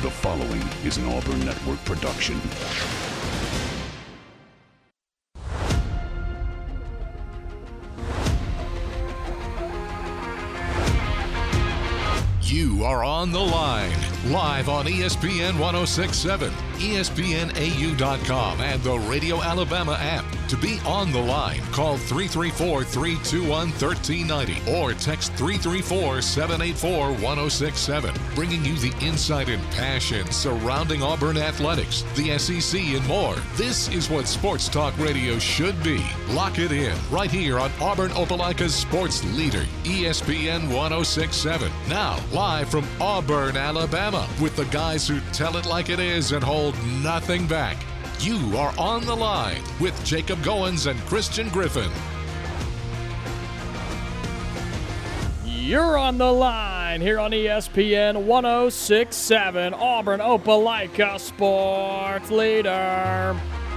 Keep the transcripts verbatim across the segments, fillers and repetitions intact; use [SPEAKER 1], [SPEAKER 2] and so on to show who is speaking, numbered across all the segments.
[SPEAKER 1] The following is an Auburn Network production.
[SPEAKER 2] You are on the line, live on E S P N one oh six point seven, E S P N A U dot com, and the Radio Alabama app. To be on the line, call three three four, three two one, one three nine zero or text three three four, seven eight four, one oh six seven, bringing you the insight and passion surrounding Auburn athletics, the S E C, and more. This is what sports talk radio should be. Lock it in right here on Auburn Opelika's sports leader, E S P N one oh six point seven. Now, live from Auburn, Alabama, with the guys who tell it like it is and hold nothing back. You are on the line with Jacob Goins and Christian Griffin.
[SPEAKER 3] You're on the line here on E S P N one oh six point seven, Auburn Opelika sports leader.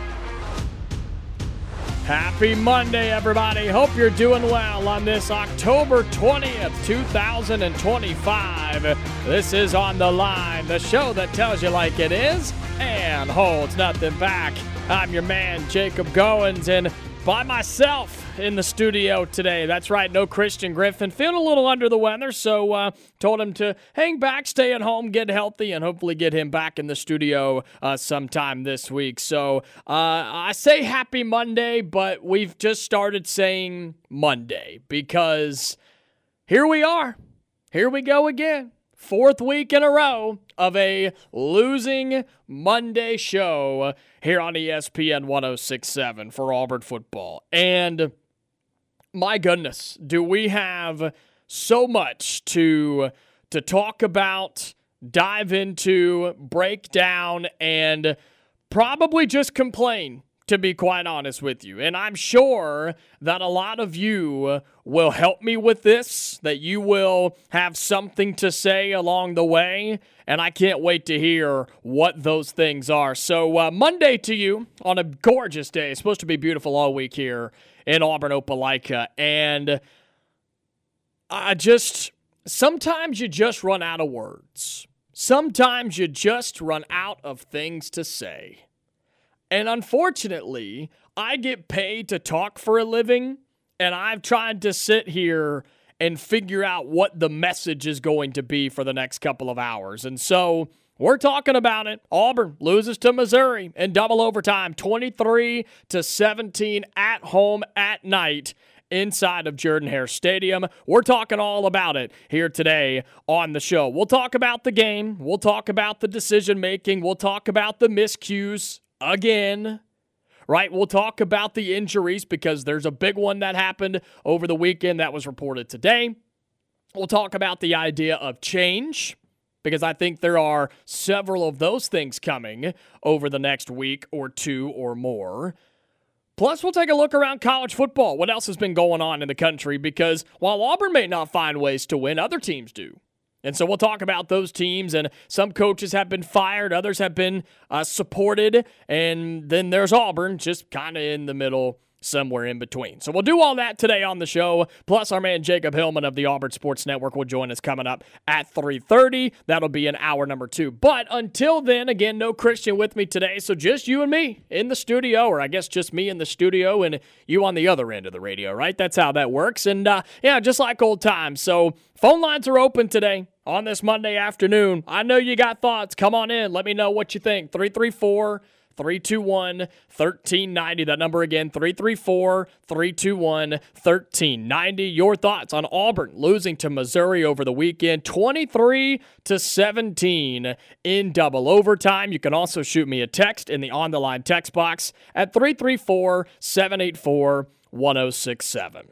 [SPEAKER 3] Happy Monday, everybody. Hope you're doing well on this October twentieth, two thousand twenty-five. This is On the Line, the show that tells you like it is and holds nothing back. I'm your man, Jacob Goins, and by myself in the studio today. That's right, no Christian Griffin. Feeling a little under the weather, so uh, told him to hang back, stay at home, get healthy, and hopefully get him back in the studio uh, sometime this week. So uh, I say happy Monday, but we've just started saying Monday because here we are. Here we go again. Fourth week in a row of a losing Monday show here on E S P N one oh six point seven for Auburn football. And my goodness, do we have so much to, to talk about, dive into, break down, and probably just complain, to be quite honest with you. And I'm sure that a lot of you will help me with this, that you will have something to say along the way, and I can't wait to hear what those things are. So uh, Monday to you on a gorgeous day. It's supposed to be beautiful all week here in Auburn, Opelika, and I just, sometimes you just run out of words. Sometimes you just run out of things to say. And unfortunately, I get paid to talk for a living, and I've tried to sit here and figure out what the message is going to be for the next couple of hours. And so we're talking about it. Auburn loses to Missouri in double overtime, twenty-three to seventeen at home at night inside of Jordan-Hare Stadium. We're talking all about it here today on the show. We'll talk about the game. We'll talk about the decision-making. We'll talk about the miscues. Again, right? We'll talk about the injuries because there's a big one that happened over the weekend that was reported today. We'll talk about the idea of change because I think there are several of those things coming over the next week or two or more. Plus, we'll take a look around college football. What else has been going on in the country? Because while Auburn may not find ways to win, other teams do. And so we'll talk about those teams, and some coaches have been fired, others have been uh, supported, and then there's Auburn just kind of in the middle, somewhere in between. So we'll do all that today on the show, plus our man Jacob Hillman of the Auburn Sports Network will join us coming up at three thirty. That'll be in hour number two. But until then, again, no Christian with me today, so just you and me in the studio, or I guess just me in the studio and you on the other end of the radio, right? That's how that works. And uh, yeah, just like old times. So phone lines are open today on this Monday afternoon. I know you got thoughts. Come on in. Let me know what you think. three three four, three two one, one three nine zero. That number again, three three four, three two one, one three nine zero. Your thoughts on Auburn losing to Missouri over the weekend, twenty-three to seventeen in double overtime. You can also shoot me a text in the On the Line text box at three three four, seven eight four, one oh six seven.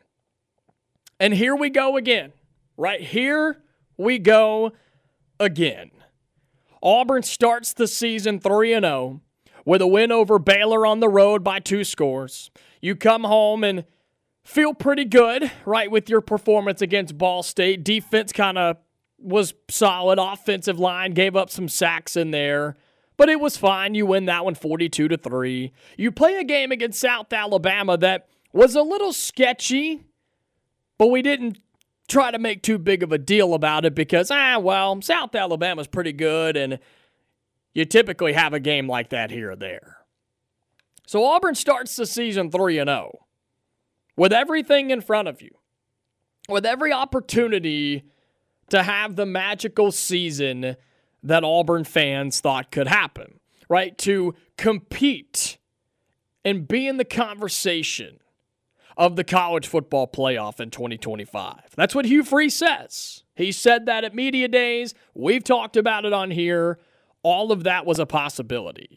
[SPEAKER 3] And here we go again. Right here we go again. Auburn starts the season three and oh with a win over Baylor on the road by two scores. You come home and feel pretty good, right, with your performance against Ball State. Defense kind of was solid. Offensive line gave up some sacks in there, but it was fine. You win that one forty-two to three. You play a game against South Alabama that was a little sketchy, but we didn't try to make too big of a deal about it because, ah, well, South Alabama's pretty good, and you typically have a game like that here or there. So Auburn starts the season three and oh with everything in front of you, with every opportunity to have the magical season that Auburn fans thought could happen, right? To compete and be in the conversation of the college football playoff in twenty twenty-five. That's what Hugh Freeze says. He said that at Media Days. We've talked about it on here. All of that was a possibility.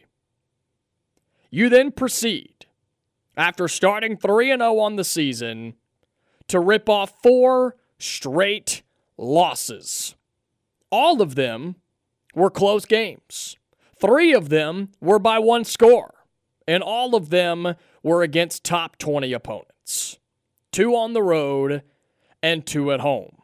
[SPEAKER 3] You then proceed, after starting three and oh on the season, to rip off four straight losses. All of them were close games. Three of them were by one score, and all of them were against top twenty opponents. Two on the road and two at home.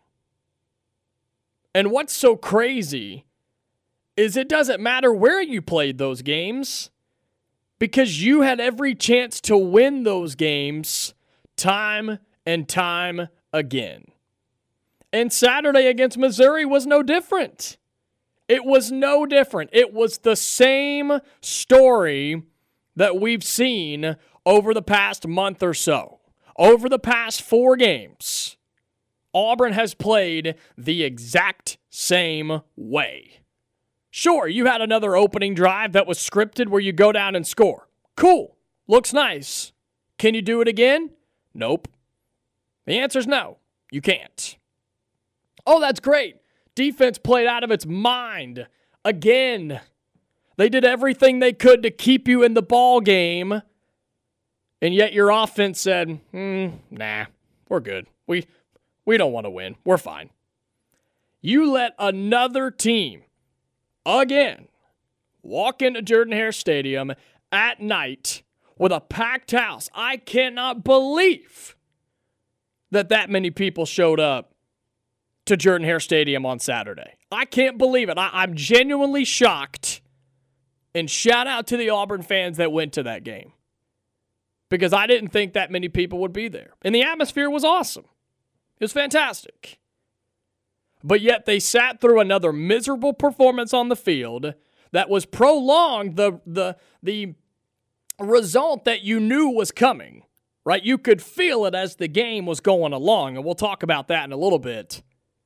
[SPEAKER 3] And what's so crazy is it doesn't matter where you played those games, because you had every chance to win those games time and time again. And Saturday against Missouri was no different. It was no different. It was the same story that we've seen over the past month or so. Over the past four games, Auburn has played the exact same way. Sure, you had another opening drive that was scripted where you go down and score. Cool. Looks nice. Can you do it again? Nope. The answer's no. You can't. Oh, that's great. Defense played out of its mind. Again. They did everything they could to keep you in the ball game. And yet your offense said, hmm, nah, we're good. We, we don't want to win. We're fine. You let another team, again, walk into Jordan-Hare Stadium at night with a packed house. I cannot believe that that many people showed up to Jordan-Hare Stadium on Saturday. I can't believe it. I, I'm genuinely shocked. And shout out to the Auburn fans that went to that game, because I didn't think that many people would be there. And the atmosphere was awesome. It was fantastic. But yet they sat through another miserable performance on the field that was prolonged, the the the result that you knew was coming, right? You could feel it as the game was going along, and we'll talk about that in a little bit.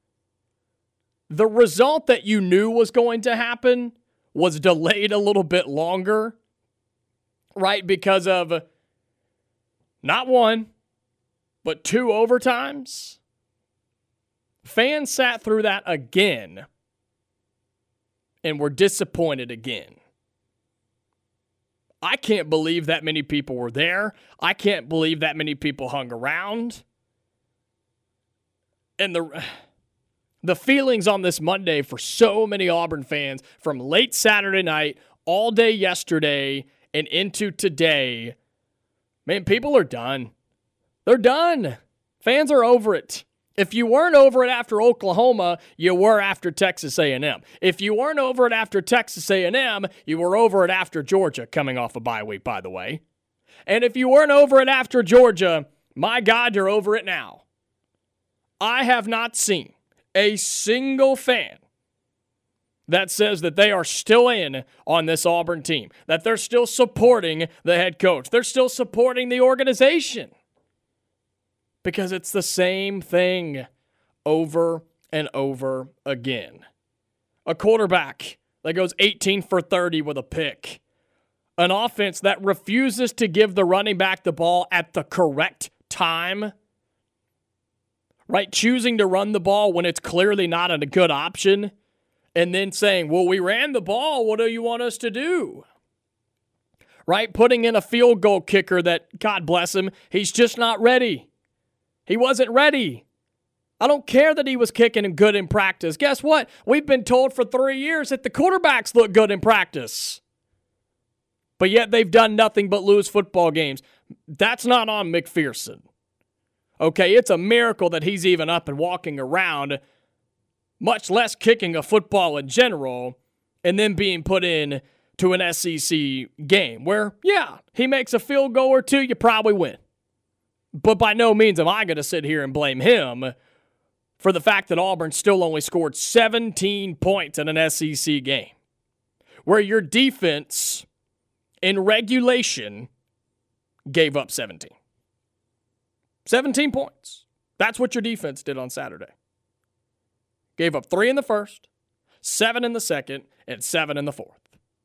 [SPEAKER 3] The result that you knew was going to happen was delayed a little bit longer, right? Because of not one, but two overtimes. Fans sat through that again and were disappointed again. I can't believe that many people were there. I can't believe that many people hung around. And the the feelings on this Monday for so many Auburn fans from late Saturday night, all day yesterday, and into today, man, people are done. They're done. Fans are over it. If you weren't over it after Oklahoma, you were after Texas A and M. If you weren't over it after Texas A and M, you were over it after Georgia, coming off a bye week, by the way. And if you weren't over it after Georgia, my God, you're over it now. I have not seen a single fan that says that they are still in on this Auburn team, that they're still supporting the head coach. They're still supporting the organization. Because it's the same thing over and over again. A quarterback that goes eighteen for thirty with a pick. An offense that refuses to give the running back the ball at the correct time. Right? Choosing to run the ball when it's clearly not a good option. And then saying, well, we ran the ball. What do you want us to do? Right? Putting in a field goal kicker that, God bless him, he's just not ready. He wasn't ready. I don't care that he was kicking good in practice. Guess what? We've been told for three years that the quarterbacks look good in practice. But yet they've done nothing but lose football games. That's not on McPherson. Okay, it's a miracle that he's even up and walking around, much less kicking a football in general, and then being put in to an S E C game where, yeah, he makes a field goal or two, you probably win. But by no means am I going to sit here and blame him for the fact that Auburn still only scored seventeen points in an S E C game. where your defense in regulation gave up seventeen. seventeen points. That's what your defense did on Saturday. Gave up three in the first, seven in the second, and seven in the fourth.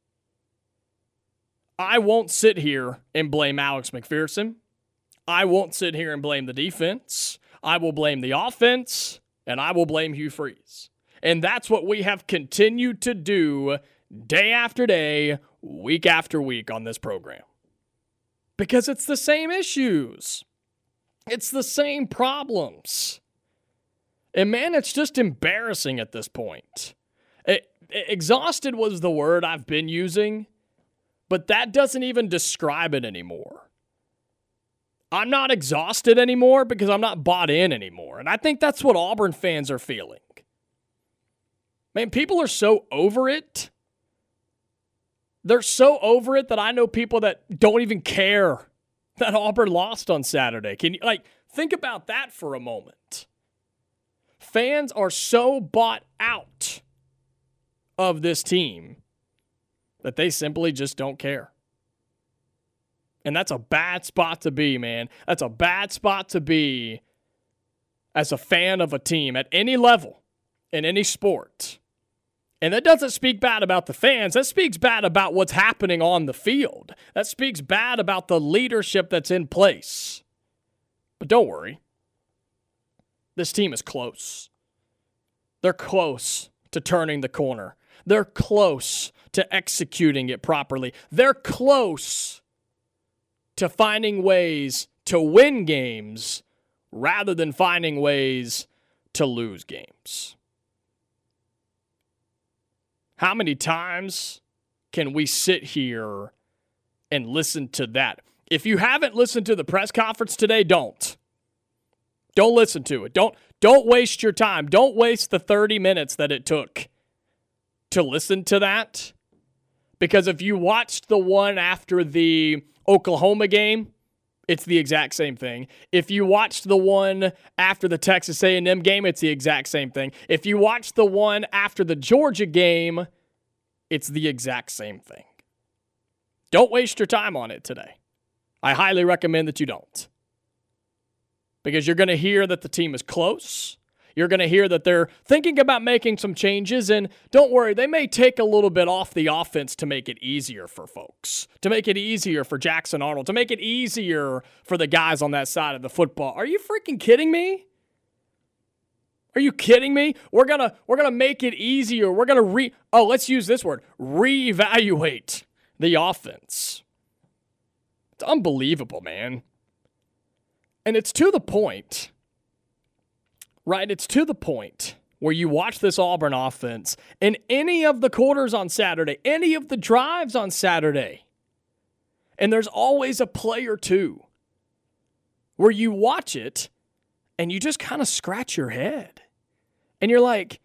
[SPEAKER 3] I won't sit here and blame Alex McPherson. I won't sit here and blame the defense. I will blame the offense, and I will blame Hugh Freeze. And that's what we have continued to do day after day, week after week on this program. Because it's the same issues. It's the same problems. And man, it's just embarrassing at this point. It, exhausted was the word I've been using, but that doesn't even describe it anymore. I'm not exhausted anymore because I'm not bought in anymore. And I think that's what Auburn fans are feeling. Man, people are so over it. They're so over it that I know people that don't even care that Auburn lost on Saturday. Can you, like, think about that for a moment. Fans are so bought out of this team that they simply just don't care. And that's a bad spot to be, man. That's a bad spot to be as a fan of a team at any level, in any sport. And that doesn't speak bad about the fans. That speaks bad about what's happening on the field. That speaks bad about the leadership that's in place. But don't worry. This team is close. They're close to turning the corner. They're close to executing it properly. They're close to finding ways to win games rather than finding ways to lose games. How many times can we sit here and listen to that? If you haven't listened to the press conference today, don't. Don't listen to it. Don't, don't waste your time. Don't waste the thirty minutes that it took to listen to that. Because if you watched the one after the Oklahoma game, it's the exact same thing. If you watched the one after the Texas A and M game, it's the exact same thing. If you watched the one after the Georgia game, it's the exact same thing. Don't waste your time on it today. I highly recommend that you don't. Because you're going to hear that the team is close. You're going to hear that they're thinking about making some changes, and don't worry, they may take a little bit off the offense to make it easier for folks, to make it easier for Jackson Arnold, to make it easier for the guys on that side of the football. Are you freaking kidding me? Are you kidding me? We're going to we're going to make it easier. We're going to re Oh, let's use this word, reevaluate the offense. It's unbelievable, man. And it's to the point, right? It's to the point where you watch this Auburn offense in any of the quarters on Saturday, any of the drives on Saturday, and there's always a play or two where you watch it and you just kind of scratch your head. And you're like,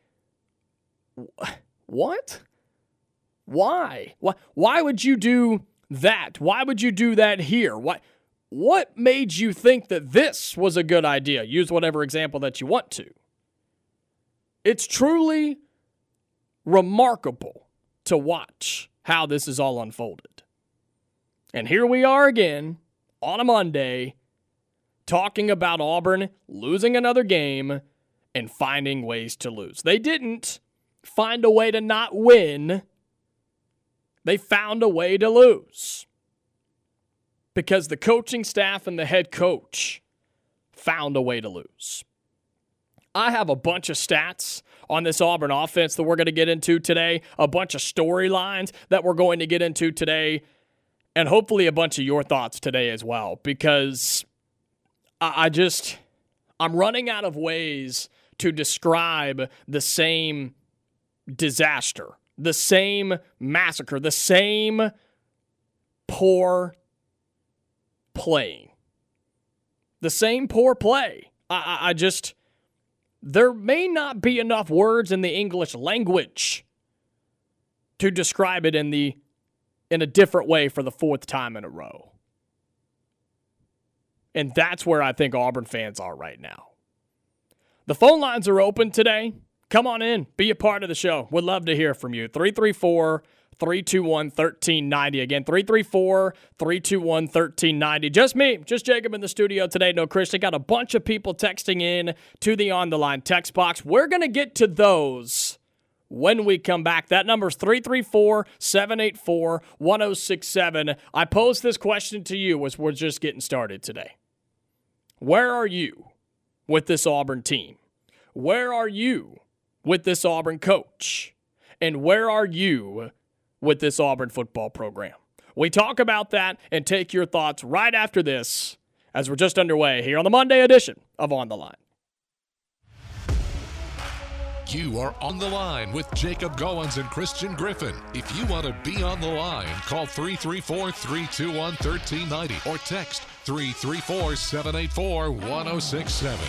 [SPEAKER 3] what? Why? Why, why would you do that? Why would you do that here? Why? What made you think that this was a good idea? Use whatever example that you want to. It's truly remarkable to watch how this is all unfolded. And here we are again on a Monday talking about Auburn losing another game and finding ways to lose. They didn't find a way to not win. They found a way to lose. Because the coaching staff and the head coach found a way to lose. I have a bunch of stats on this Auburn offense that we're going to get into today, a bunch of storylines that we're going to get into today, and hopefully a bunch of your thoughts today as well, because I just, I'm running out of ways to describe the same disaster, the same massacre, the same poor playing. The same poor play. I, I, I just, there may not be enough words in the English language to describe it in the in a different way for the fourth time in a row. And that's where I think Auburn fans are right now. The phone lines are open today. Come on in. Be a part of the show. Would love to hear from you. three three four, three two one, one three nine zero. Again, three three four, three two one, one three nine zero. Just me, just Jacob in the studio today. No Christian. Got a bunch of people texting in to the On the Line text box. We're going to get to those when we come back. That number is three three four, seven eight four, one oh six seven. I posed this question to you as we're just getting started today. Where are you with this Auburn team? Where are you with this Auburn coach? And where are you with this Auburn football program? We talk about that and take your thoughts right after this as we're just underway here on the Monday edition of On the Line.
[SPEAKER 2] You are on the line with Jacob Goins and Christian Griffin. If you want to be on the line, call three three four, three two one, one three nine zero or text three three four, seven eight four, one oh six seven.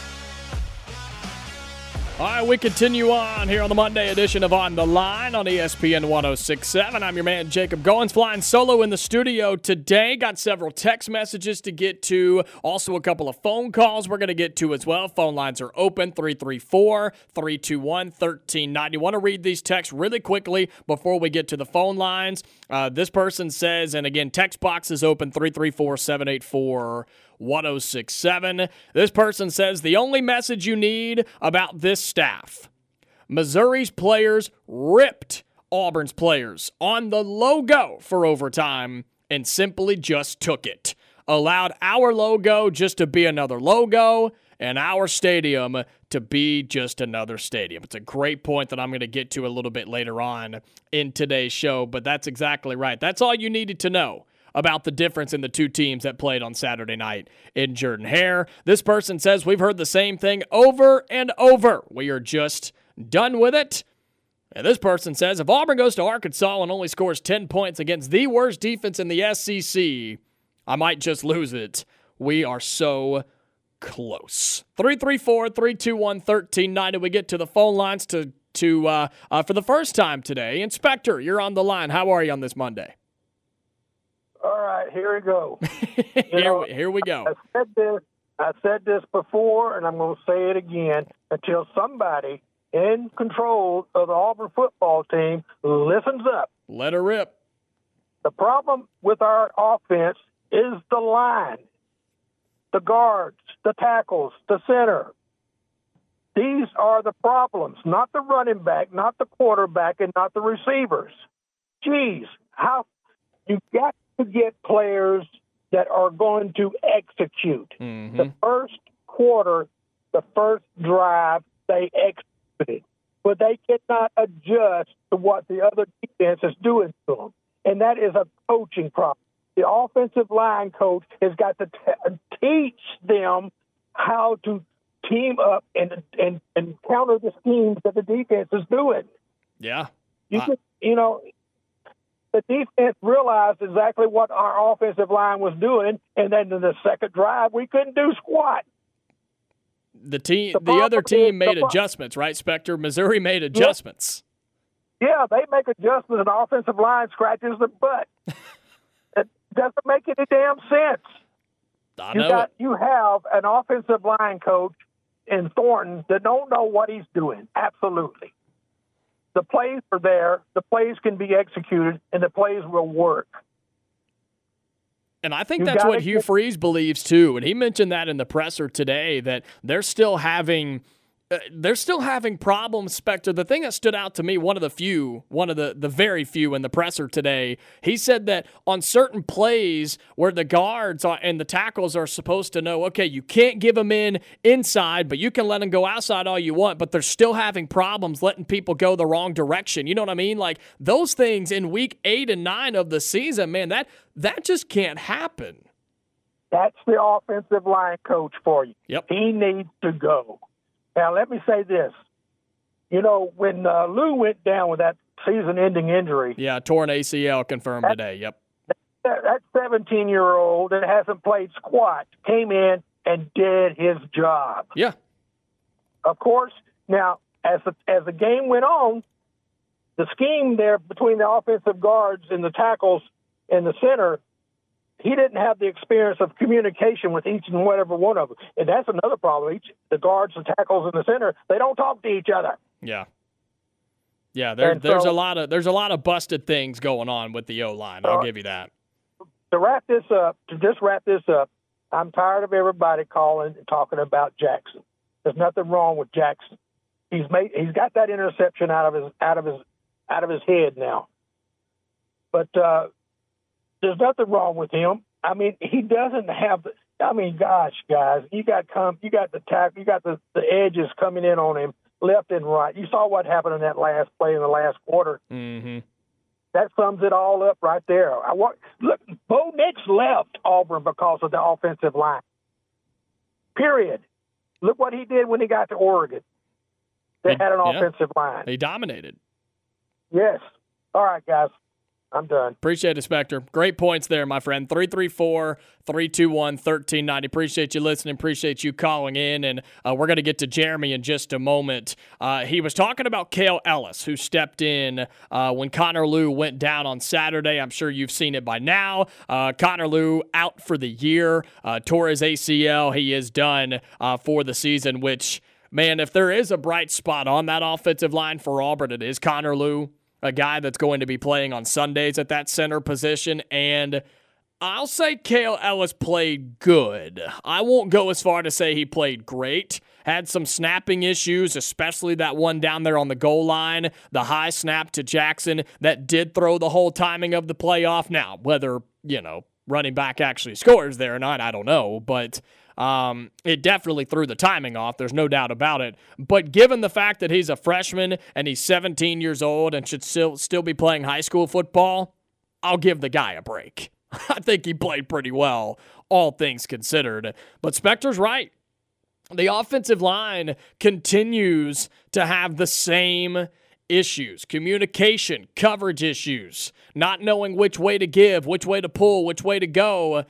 [SPEAKER 3] All right, we continue on here on the Monday edition of On the Line on E S P N one oh six seven. I'm your man, Jacob Goins, flying solo in the studio today. Got several text messages to get to. Also, a couple of phone calls we're going to get to as well. Phone lines are open, three three four, three two one, one three nine zero. Want to read these texts really quickly before we get to the phone lines. Uh, this person says, and again, text box is open, three three four, seven eight four, one oh six seven. This person says, the only message you need about this staff: Missouri's players ripped Auburn's players on the logo for overtime and simply just took it. Allowed our logo just to be another logo and our stadium to be just another stadium. It's a great point that I'm going to get to a little bit later on in today's show, but that's exactly right. That's all you needed to know about the difference in the two teams that played on Saturday night in Jordan-Hare. This person says, we've heard the same thing over and over. We are just done with it. And this person says, if Auburn goes to Arkansas and only scores ten points against the worst defense in the S E C, I might just lose it. We are so close. three three four, three two one, one three nine zero. We get to the phone lines to, to uh, uh, for the first time today. Inspector, you're on the line. How are you on this Monday?
[SPEAKER 4] All right, here we go.
[SPEAKER 3] here, know, we, here we go.
[SPEAKER 4] I said this. I said this before, and I'm going to say it again until somebody in control of the Auburn football team listens up.
[SPEAKER 3] Let her rip.
[SPEAKER 4] The problem with our offense is the line, the guards, the tackles, the center. These are the problems, not the running back, not the quarterback, and not the receivers. Geez, how you got to get players that are going to execute.
[SPEAKER 3] Mm-hmm.
[SPEAKER 4] The first quarter, the first drive, they executed. But they cannot adjust to what the other defense is doing to them. And that is a coaching problem. The offensive line coach has got to t- teach them how to team up and, and, and counter the schemes that the defense is doing.
[SPEAKER 3] Yeah.
[SPEAKER 4] You,
[SPEAKER 3] I-
[SPEAKER 4] could, you know... The defense realized exactly what our offensive line was doing, and then in the second drive, we couldn't do squat.
[SPEAKER 3] The team,
[SPEAKER 4] the,
[SPEAKER 3] the other team made
[SPEAKER 4] the,
[SPEAKER 3] adjustments, right, Spectre? Missouri made adjustments.
[SPEAKER 4] Yeah, they make adjustments, and the offensive line scratches their butt. It doesn't make any damn sense.
[SPEAKER 3] I
[SPEAKER 4] you
[SPEAKER 3] know
[SPEAKER 4] got,
[SPEAKER 3] it.
[SPEAKER 4] You have an offensive line coach in Thornton that don't know what he's doing. Absolutely. The plays are there, the plays can be executed, and the plays will work.
[SPEAKER 3] And I think
[SPEAKER 4] You
[SPEAKER 3] that's what
[SPEAKER 4] gotta
[SPEAKER 3] Hugh
[SPEAKER 4] get-
[SPEAKER 3] Freeze believes, too. And he mentioned that in the presser today, that they're still having uh, they're still having problems, Spectre. The thing that stood out to me, one of the few, one of the, the very few in the presser today, he said that on certain plays where the guards are, and the tackles are supposed to know, okay, you can't give them in inside, but you can let them go outside all you want, but they're still having problems letting people go the wrong direction. You know what I mean? Like, those things in week eight and nine of the season, man, that that just can't happen.
[SPEAKER 4] That's the offensive line coach for you.
[SPEAKER 3] Yep.
[SPEAKER 4] He needs to go. Now, let me say this. You know, when uh, Lou went down with that season-ending injury,
[SPEAKER 3] Yeah, torn A C L confirmed
[SPEAKER 4] That-
[SPEAKER 3] today. Yep.
[SPEAKER 4] that that seventeen-year-old that hasn't played squat came in and did his job.
[SPEAKER 3] Yeah.
[SPEAKER 4] Of course, now, as the, as the game went on, the scheme there between the offensive guards and the tackles and the center, he didn't have the experience of communication with each and whatever one of them. And that's another problem. Each the guards, the tackles, and the center, they don't talk to each other.
[SPEAKER 3] Yeah. Yeah, there,
[SPEAKER 4] And
[SPEAKER 3] there's
[SPEAKER 4] so-
[SPEAKER 3] a lot of there's a lot of busted things going on with the O-line. I'll
[SPEAKER 4] Uh,
[SPEAKER 3] give you that.
[SPEAKER 4] To wrap this up, to just wrap this up, I'm tired of everybody calling and talking about Jackson. There's nothing wrong with Jackson. He's made he's got that interception out of his out of his out of his head now. But uh, there's nothing wrong with him. I mean, he doesn't have. I mean, gosh, guys, you got come, you got the tack, you got the, the edges coming in on him left and right. You saw what happened in that last play in the last quarter.
[SPEAKER 3] Mm-hmm.
[SPEAKER 4] That sums it all up right there. I want look. Bo Nix left Auburn because of the offensive line. Period. Look what he did when he got to Oregon. They
[SPEAKER 3] He-
[SPEAKER 4] had an
[SPEAKER 3] yeah.
[SPEAKER 4] offensive line.
[SPEAKER 3] He dominated.
[SPEAKER 4] Yes. All right, guys. I'm done.
[SPEAKER 3] Appreciate it, Spectre. Great points there, my friend. three three four, three two one, one three nine zero. Appreciate you listening. Appreciate you calling in. And uh, we're going to get to Jeremy in just a moment. Uh, he was talking about Cale Ellis, who stepped in uh, when Connor Lew went down on Saturday. I'm sure you've seen it by now. Uh, Connor Lew out for the year. Uh, tore his A C L. He is done uh, for the season, which, man, if there is a bright spot on that offensive line for Auburn, it is Connor Lew. A guy that's going to be playing on Sundays at that center position. And I'll say Cale Ellis played good. I won't go as far to say he played great. Had some snapping issues, especially that one down there on the goal line, the high snap to Jackson that did throw the whole timing of the play off. Now, whether, you know, running back actually scores there or not, I don't know. But Um, it definitely threw the timing off. There's no doubt about it. But given the fact that he's a freshman and he's seventeen years old and should still still be playing high school football, I'll give the guy a break. I think he played pretty well, all things considered. But Specter's right. The offensive line continues to have the same issues. Communication, coverage issues, not knowing which way to give, which way to pull, which way to go.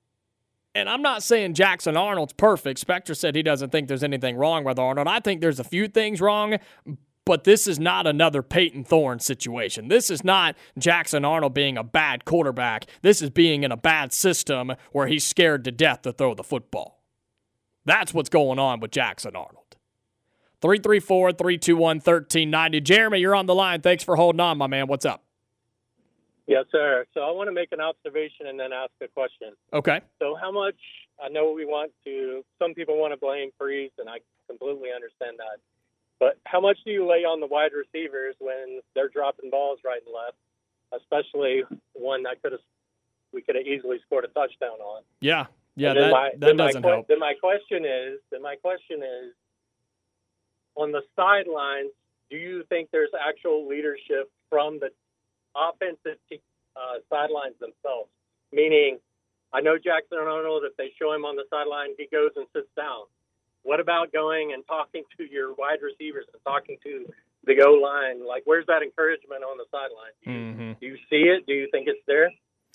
[SPEAKER 3] And I'm not saying Jackson Arnold's perfect. Spectre said he doesn't think there's anything wrong with Arnold. I think there's a few things wrong, but this is not another Peyton Thorne situation. This is not Jackson Arnold being a bad quarterback. This is being in a bad system where he's scared to death to throw the football. That's what's going on with Jackson Arnold. three three four, three two one, one three nine zero. Jeremy, you're on the line. Thanks for holding on, my man. What's up?
[SPEAKER 5] Yes, sir. So I want to make an observation and then ask a question.
[SPEAKER 3] Okay.
[SPEAKER 5] So how much, I know we want to, some people want to blame Freeze, and I completely understand that. But how much do you lay on the wide receivers when they're dropping balls right and left, especially one that could have, we could have easily scored a touchdown on?
[SPEAKER 3] Yeah. Yeah,
[SPEAKER 5] And then
[SPEAKER 3] that,
[SPEAKER 5] my,
[SPEAKER 3] that
[SPEAKER 5] then
[SPEAKER 3] doesn't
[SPEAKER 5] my, que-
[SPEAKER 3] help.
[SPEAKER 5] Then my question is, then my question is, on the sidelines, do you think there's actual leadership from the offensive uh, sidelines themselves? Meaning, I know Jackson Arnold, if they show him on the sideline, he goes and sits down. What about going and talking to your wide receivers and talking to the goal line? Like, where's that encouragement on the sideline? Do you,
[SPEAKER 3] Mm-hmm.
[SPEAKER 5] do you see it? Do you think it's there?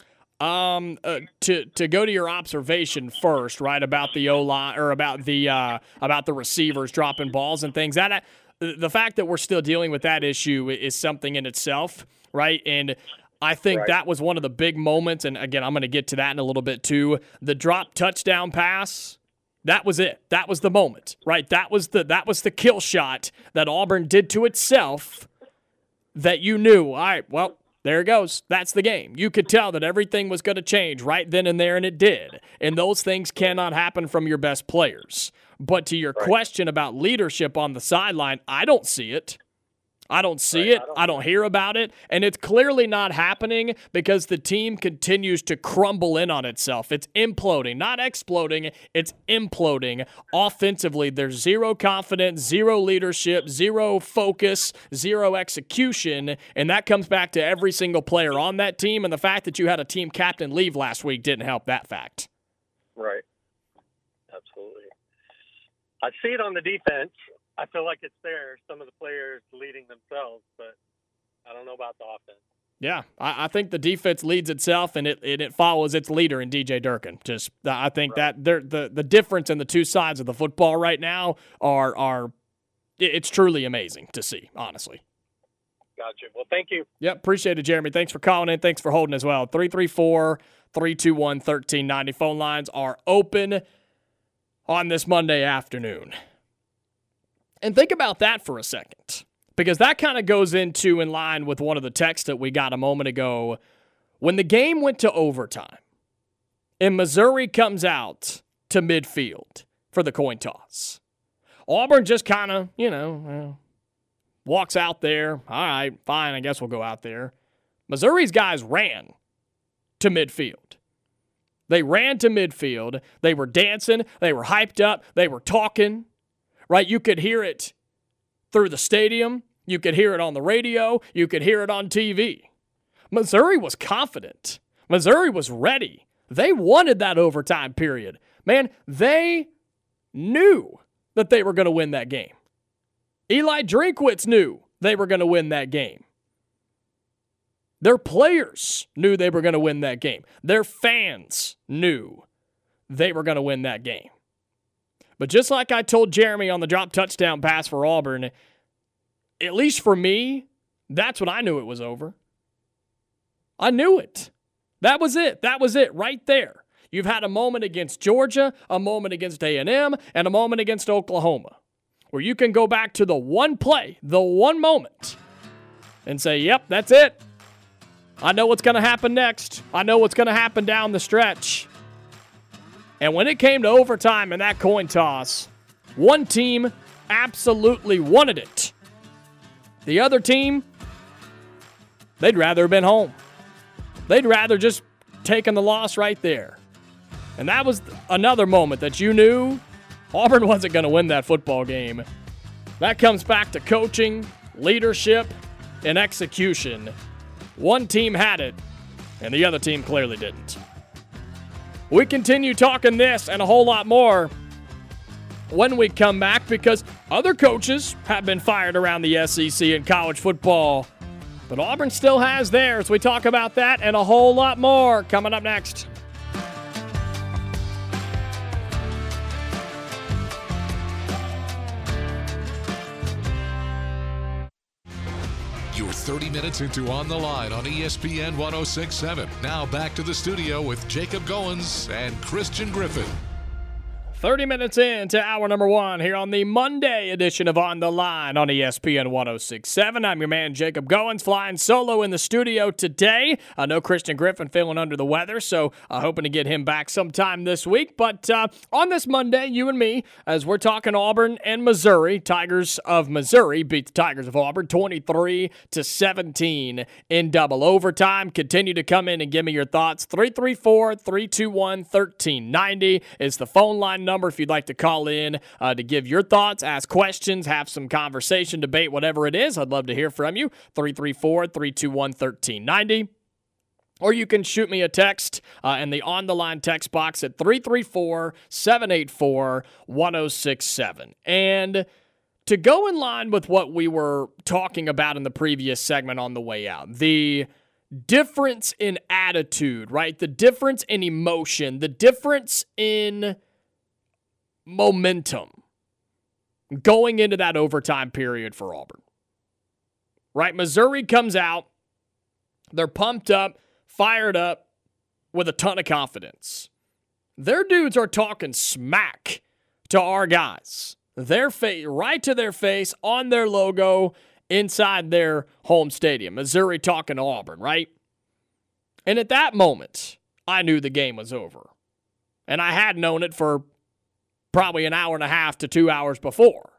[SPEAKER 3] Um, uh, to to go to your observation first, right, about the O line or about the uh, about the receivers dropping balls and things. That uh, the fact that we're still dealing with that issue is something in itself, right? And I think
[SPEAKER 5] Right.
[SPEAKER 3] that was one of the big moments. And again, I'm going to get to that in a little bit too. The drop touchdown pass. That was it. That was the moment, right? That was the that was the kill shot that Auburn did to itself. That you knew, all right, well, there it goes. That's the game. You could tell that everything was going to change right then and there, and it did. And those things cannot happen from your best players. But to your
[SPEAKER 5] Right.
[SPEAKER 3] question about leadership on the sideline, I don't see it. I don't see
[SPEAKER 5] Right,
[SPEAKER 3] it.
[SPEAKER 5] I don't-
[SPEAKER 3] I don't hear about it. And it's clearly not happening because the team continues to crumble in on itself. It's imploding, not exploding. It's imploding. Offensively, there's zero confidence, zero leadership, zero focus, zero execution. And that comes back to every single player on that team. And the fact that you had a team captain leave last week didn't help that fact.
[SPEAKER 5] Right. Absolutely. I see it on the defense. I feel like it's there. Some of the players leading themselves, but I don't know about the offense.
[SPEAKER 3] Yeah, I, I think the defense leads itself, and it and it follows its leader in D J Durkin. Just I think
[SPEAKER 5] Right.
[SPEAKER 3] that they're, the the difference in the two sides of the football right now are are it's truly amazing to see, honestly.
[SPEAKER 5] Gotcha. Well, thank you.
[SPEAKER 3] Yep, appreciate it, Jeremy. Thanks for calling in. Thanks for holding as well. three three four, three two one, one three nine zero. Phone lines are open on this Monday afternoon. And think about that for a second. Because that kind of goes into in line with one of the texts that we got a moment ago. When the game went to overtime and Missouri comes out to midfield for the coin toss, Auburn just kind of, you know, well, walks out there. All right, fine, I guess we'll go out there. Missouri's guys ran to midfield. They ran to midfield. They were dancing. They were hyped up. They were talking, right? You could hear it through the stadium. You could hear it on the radio. You could hear it on T V. Missouri was confident. Missouri was ready. They wanted that overtime period. Man, they knew that they were going to win that game. Eli Drinkwitz knew they were going to win that game. Their players knew they were going to win that game. Their fans knew they were going to win that game. But just like I told Jeremy on the drop touchdown pass for Auburn, at least for me, that's when I knew it was over. I knew it. That was it. That was it right there. You've had a moment against Georgia, a moment against A and M, and a moment against Oklahoma, where you can go back to the one play, the one moment, and say, yep, that's it. I know what's going to happen next. I know what's going to happen down the stretch. And when it came to overtime and that coin toss, one team absolutely wanted it. The other team, they'd rather have been home. They'd rather just taken the loss right there. And that was another moment that you knew Auburn wasn't going to win that football game. That comes back to coaching, leadership, and execution. One team had it, and the other team clearly didn't. We continue talking this and a whole lot more when we come back, because other coaches have been fired around the S E C in college football. But Auburn still has theirs. We talk about that and a whole lot more coming up next.
[SPEAKER 2] You're thirty minutes into On the Line on E S P N one oh six point seven. Now back to the studio with Jacob Goins and Christian Griffin.
[SPEAKER 3] thirty minutes into hour number one here on the Monday edition of On the Line on E S P N one oh six point seven. I'm your man, Jacob Goins, flying solo in the studio today. I know Christian Griffin feeling under the weather, so uh, hoping to get him back sometime this week. But uh, on this Monday, you and me, as we're talking Auburn and Missouri, Tigers of Missouri beat the Tigers of Auburn twenty-three to seventeen in double overtime. Continue to come in and give me your thoughts. three three four, three two one, one three nine zero is the phone line number if you'd like to call in uh, to give your thoughts, ask questions, have some conversation, debate, whatever it is. I'd love to hear from you. three three four, three two one, one three nine zero. Or you can shoot me a text uh, in the On the Line text box at three three four, seven eight four, one oh six seven. And to go in line with what we were talking about in the previous segment on the way out, the difference in attitude, right? The difference in emotion, the difference in momentum going into that overtime period for Auburn. Right? Missouri comes out. They're pumped up, fired up, with a ton of confidence. Their dudes are talking smack to our guys. Their face, right to their face, on their logo, inside their home stadium. Missouri talking to Auburn, right? And at that moment, I knew the game was over. And I had known it for probably an hour and a half to two hours before.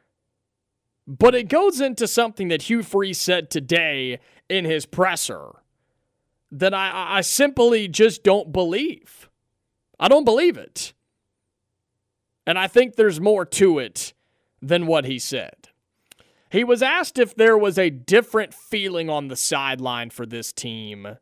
[SPEAKER 3] But it goes into something that Hugh Freeze said today in his presser that I, I simply just don't believe. I don't believe it. And I think there's more to it than what he said. He was asked if there was a different feeling on the sideline for this team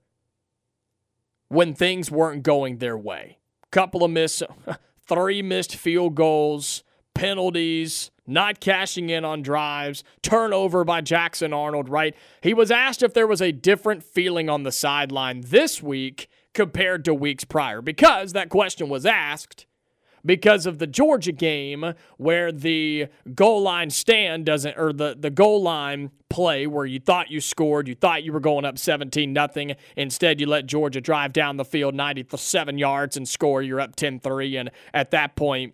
[SPEAKER 3] when things weren't going their way. Couple of miss, three missed field goals, penalties, not cashing in on drives, turnover by Jackson Arnold, right? He was asked if there was a different feeling on the sideline this week compared to weeks prior, because that question was asked because of the Georgia game where the goal line stand doesn't, or the, the goal line play where you thought you scored, you thought you were going up seventeen nothing. Instead, you let Georgia drive down the field ninety-seven yards and score. You're up ten three, and at that point,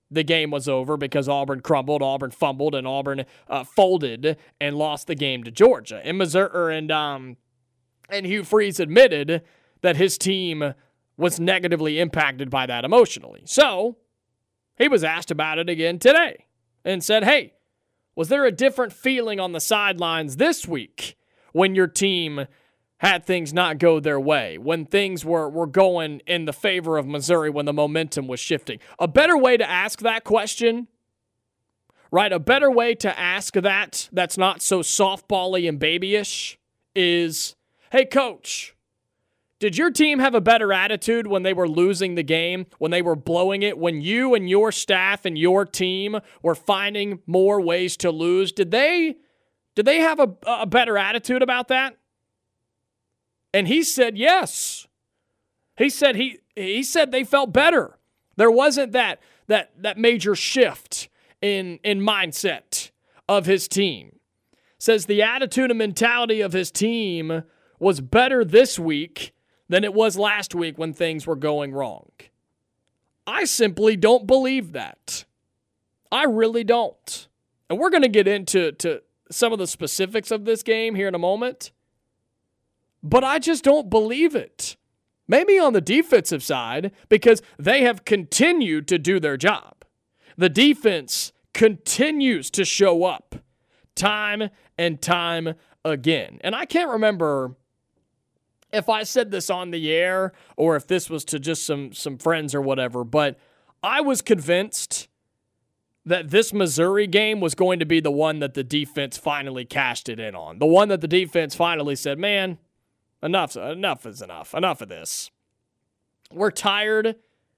[SPEAKER 3] the game was over because Auburn crumbled, Auburn fumbled, and Auburn uh, folded and lost the game to Georgia. And Missouri and um and Hugh Freeze admitted that his team was negatively impacted by that emotionally. So he was asked about it again today and said, "Hey, was there a different feeling on the sidelines this week when your team had things not go their way, when things were, were going in the favor of Missouri, when the momentum was shifting?" A better way to ask that question, right, a better way to ask that that's not so softball-y and babyish is, "Hey, Coach, did your team have a better attitude when they were losing the game, when they were blowing it, when you and your staff and your team were finding more ways to lose? Did they, did they have a, a better attitude about that?" And he said yes. He said he he said they felt better. There wasn't that that that major shift in in mindset of his team. Says the attitude and mentality of his team was better this week than it was last week when things were going wrong. I simply don't believe that. I really don't. And we're going to get into to some of the specifics of this game here in a moment. But I just don't believe it. Maybe on the defensive side, because they have continued to do their job. The defense continues to show up time and time again. And I can't remember if I said this on the air or if this was to just some, some friends or whatever, but I was convinced that this Missouri game was going to be the one that the defense finally cashed it in on. The one that the defense finally said, "Man, Enough, enough is enough. Enough of this. We're tired,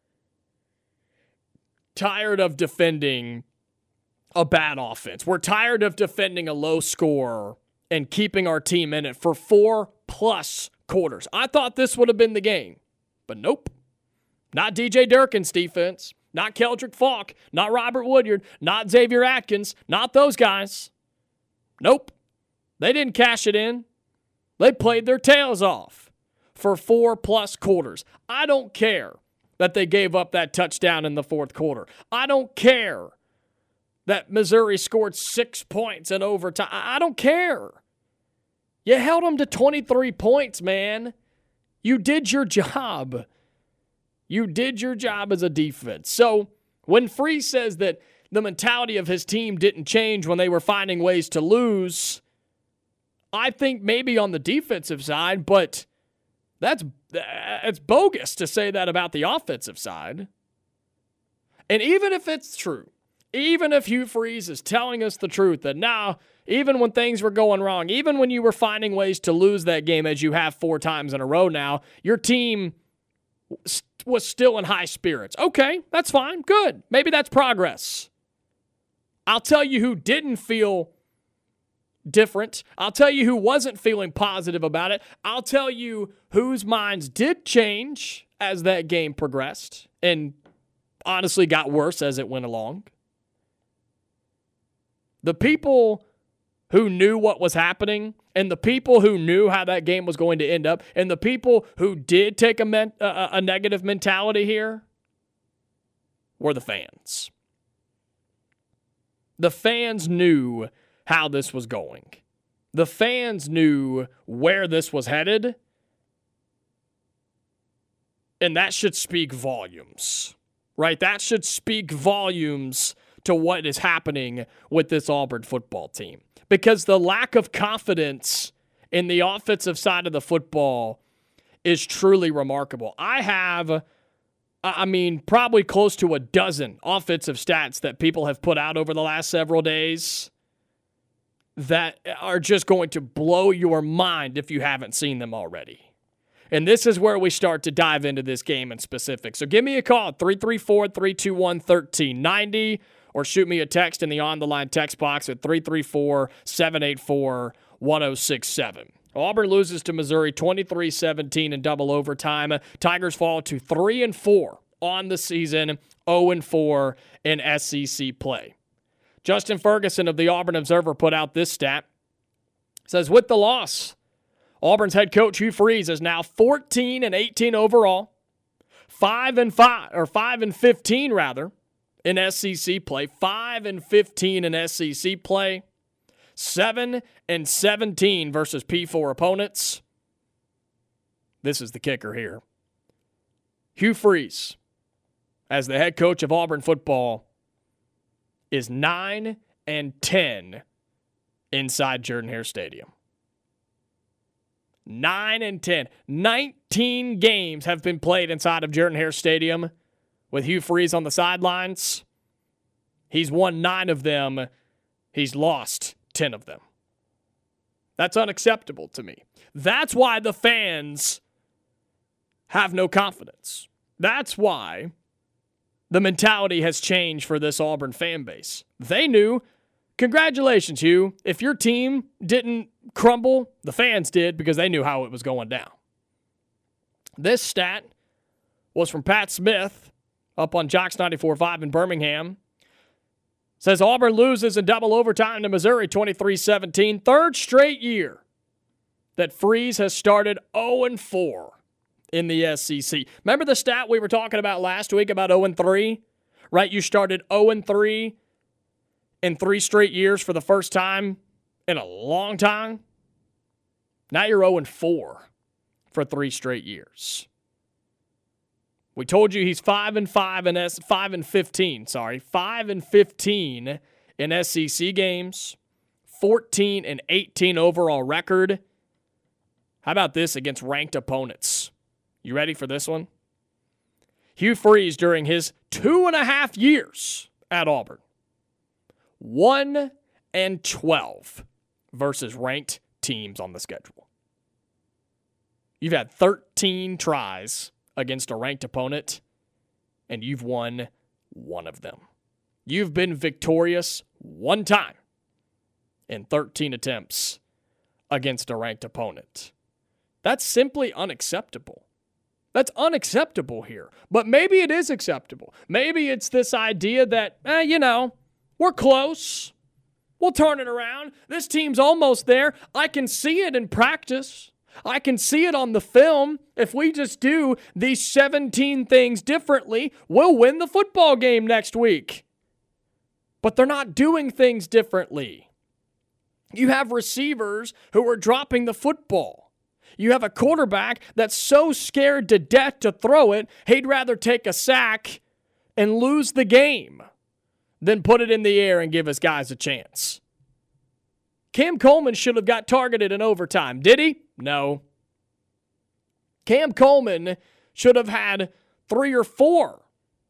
[SPEAKER 3] tired of defending a bad offense. We're tired of defending a low score and keeping our team in it for four-plus quarters." I thought this would have been the game, but nope. Not D J Durkin's defense, not Keldrick Falk, not Robert Woodyard, not Xavier Atkins, not those guys. Nope. They didn't cash it in. They played their tails off for four-plus quarters. I don't care that they gave up that touchdown in the fourth quarter. I don't care that Missouri scored six points in overtime. I don't care. You held them to twenty-three points, man. You did your job. You did your job as a defense. So when Freeze says that the mentality of his team didn't change when they were finding ways to lose, I think maybe on the defensive side, but that's it's bogus to say that about the offensive side. And even if it's true, even if Hugh Freeze is telling us the truth that now, even when things were going wrong, even when you were finding ways to lose that game as you have four times in a row now, your team was still in high spirits. Okay, that's fine. Good. Maybe that's progress. I'll tell you who didn't feel different. I'll tell you who wasn't feeling positive about it. I'll tell you whose minds did change as that game progressed and honestly got worse as it went along. The people who knew what was happening and the people who knew how that game was going to end up and the people who did take a, men- a, a negative mentality here were the fans. The fans knew how this was going. The fans knew where this was headed, and that should speak volumes, right? That should speak volumes to what is happening with this Auburn football team, because the lack of confidence in the offensive side of the football is truly remarkable. I have, I mean, probably close to a dozen offensive stats that people have put out over the last several days that are just going to blow your mind if you haven't seen them already. And this is where we start to dive into this game in specific. So give me a call, three three four, three two one, one three nine zero, or shoot me a text in the on-the-line text box at three three four, seven eight four, one zero six seven. Auburn loses to Missouri twenty-three seventeen in double overtime. Tigers fall to three and four on the season, oh and four in S E C play. Justin Ferguson of the Auburn Observer put out this stat. Says, with the loss, Auburn's head coach Hugh Freeze is now fourteen and eighteen overall, five and five or five and fifteen rather in S E C play, five and fifteen in S E C play, seven and seventeen versus P four opponents. This is the kicker here. Hugh Freeze, as the head coach of Auburn football, is nine and ten inside Jordan-Hare Stadium. nine and ten. nineteen games have been played inside of Jordan-Hare Stadium with Hugh Freeze on the sidelines. He's won nine of them. He's lost ten of them. That's unacceptable to me. That's why the fans have no confidence. That's why the mentality has changed for this Auburn fan base. They knew, congratulations, Hugh. If your team didn't crumble, the fans did because they knew how it was going down. This stat was from Pat Smith up on Jocks ninety-four point five in Birmingham. Says Auburn loses in double overtime to Missouri twenty-three seventeen. Third straight year that Freeze has started oh and four in the S E C. Remember the stat we were talking about last week about oh and three? Right? You started oh and three in three straight years for the first time in a long time. Now you're oh and four for three straight years. We told you he's five and five in S five and fifteen, sorry. five and fifteen in S E C games. fourteen and eighteen overall record. How about this against ranked opponents? You ready for this one? Hugh Freeze during his two and a half years at Auburn. one and twelve versus ranked teams on the schedule. You've had thirteen tries against a ranked opponent, and you've won one of them. You've been victorious one time in thirteen attempts against a ranked opponent. That's simply unacceptable. That's unacceptable here. But maybe it is acceptable. Maybe it's this idea that, eh, you know, we're close. We'll turn it around. This team's almost there. I can see it in practice. I can see it on the film. If we just do these seventeen things differently, we'll win the football game next week. But they're not doing things differently. You have receivers who are dropping the football. You have a quarterback that's so scared to death to throw it, he'd rather take a sack and lose the game than put it in the air and give his guys a chance. Cam Coleman should have got targeted in overtime. Did he? No. Cam Coleman should have had three or four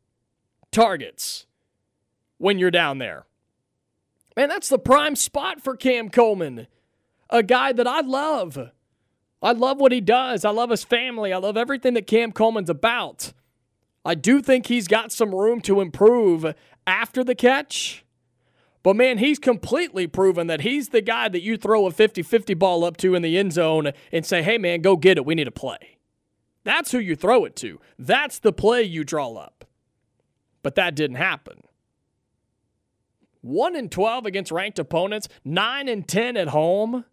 [SPEAKER 3] targets when you're down there. Man, that's the prime spot for Cam Coleman, a guy that I love. I love what he does. I love his family. I love everything that Cam Coleman's about. I do think he's got some room to improve after the catch. But, man, he's completely proven that he's the guy that you throw a fifty-fifty ball up to in the end zone and say, hey, man, go get it. We need a play. That's who you throw it to. That's the play you draw up. But that didn't happen. one and twelve against ranked opponents, nine and ten at home.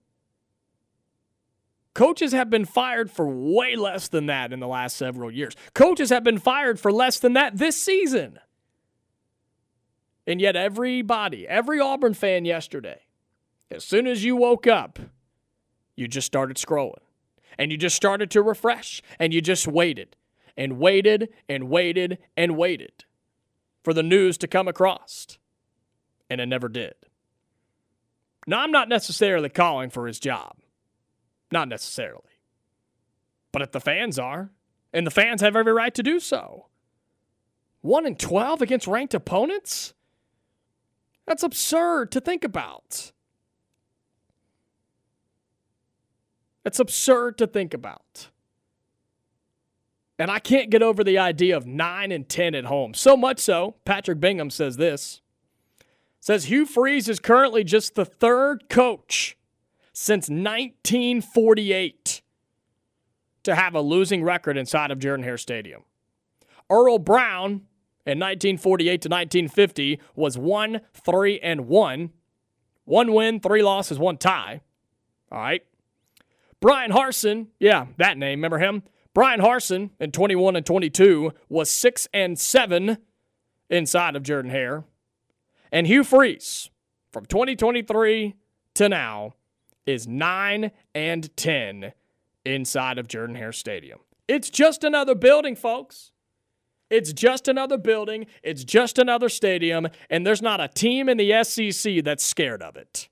[SPEAKER 3] Coaches have been fired for way less than that in the last several years. Coaches have been fired for less than that this season. And yet everybody, every Auburn fan yesterday, as soon as you woke up, you just started scrolling. And you just started to refresh. And you just waited and waited and waited and waited for the news to come across. And it never did. Now, I'm not necessarily calling for his job. Not necessarily. But if the fans are, and the fans have every right to do so, one and twelve against ranked opponents? That's absurd to think about. That's absurd to think about. And I can't get over the idea of nine and ten at home. So much so, Patrick Bingham says this. Says Hugh Freeze is currently just the third coach since nineteen forty-eight to have a losing record inside of Jordan-Hare Stadium. Earl Brown in nineteen forty-eight to nineteen fifty was one, three, and one. One win, three losses, one tie. All right. Brian Harsin, yeah, that name, remember him? Brian Harsin in twenty-one and twenty-two was six and seven inside of Jordan-Hare. And Hugh Freeze, from twenty twenty-three to now, is nine and ten inside of Jordan-Hare Stadium. It's just another building, folks. It's just another building. It's just another stadium. And there's not a team in the S E C that's scared of it.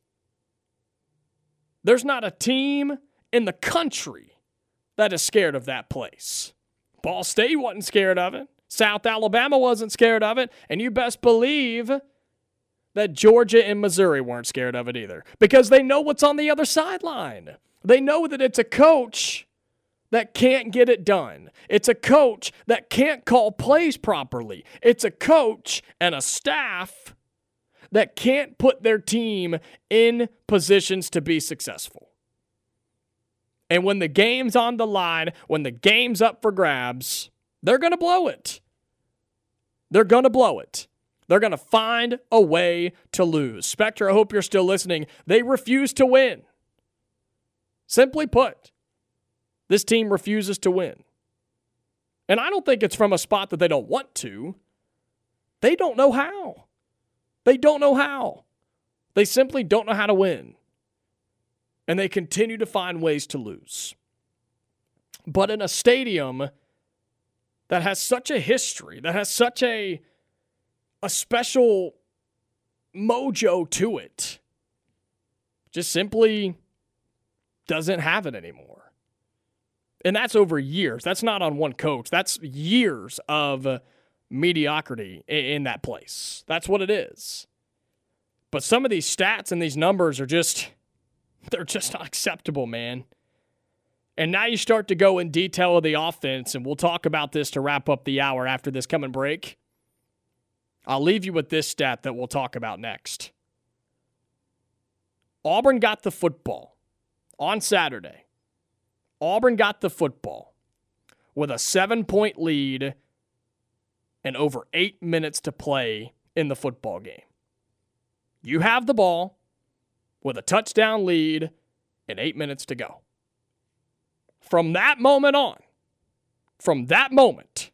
[SPEAKER 3] There's not a team in the country that is scared of that place. Ball State wasn't scared of it. South Alabama wasn't scared of it. And you best believe that Georgia and Missouri weren't scared of it either, because they know what's on the other sideline. They know that it's a coach that can't get it done. It's a coach that can't call plays properly. It's a coach and a staff that can't put their team in positions to be successful. And when the game's on the line, when the game's up for grabs, they're going to blow it. They're going to blow it. They're going to find a way to lose. Spectre, I hope you're still listening. They refuse to win. Simply put, this team refuses to win. And I don't think it's from a spot that they don't want to. They don't know how. They don't know how. They simply don't know how to win. And they continue to find ways to lose. But in a stadium that has such a history, that has such a, a special mojo to it, just simply doesn't have it anymore. And that's over years. That's not on one coach. That's years of mediocrity in that place. That's what it is. But some of these stats and these numbers are just, they're just not acceptable, man. And now you start to go in detail of the offense, and we'll talk about this to wrap up the hour after this coming break. I'll leave you with this stat that we'll talk about next. Auburn got the football on Saturday. Auburn got the football with a seven-point lead and over eight minutes to play in the football game. You have the ball with a touchdown lead and eight minutes to go. From that moment on, from that moment,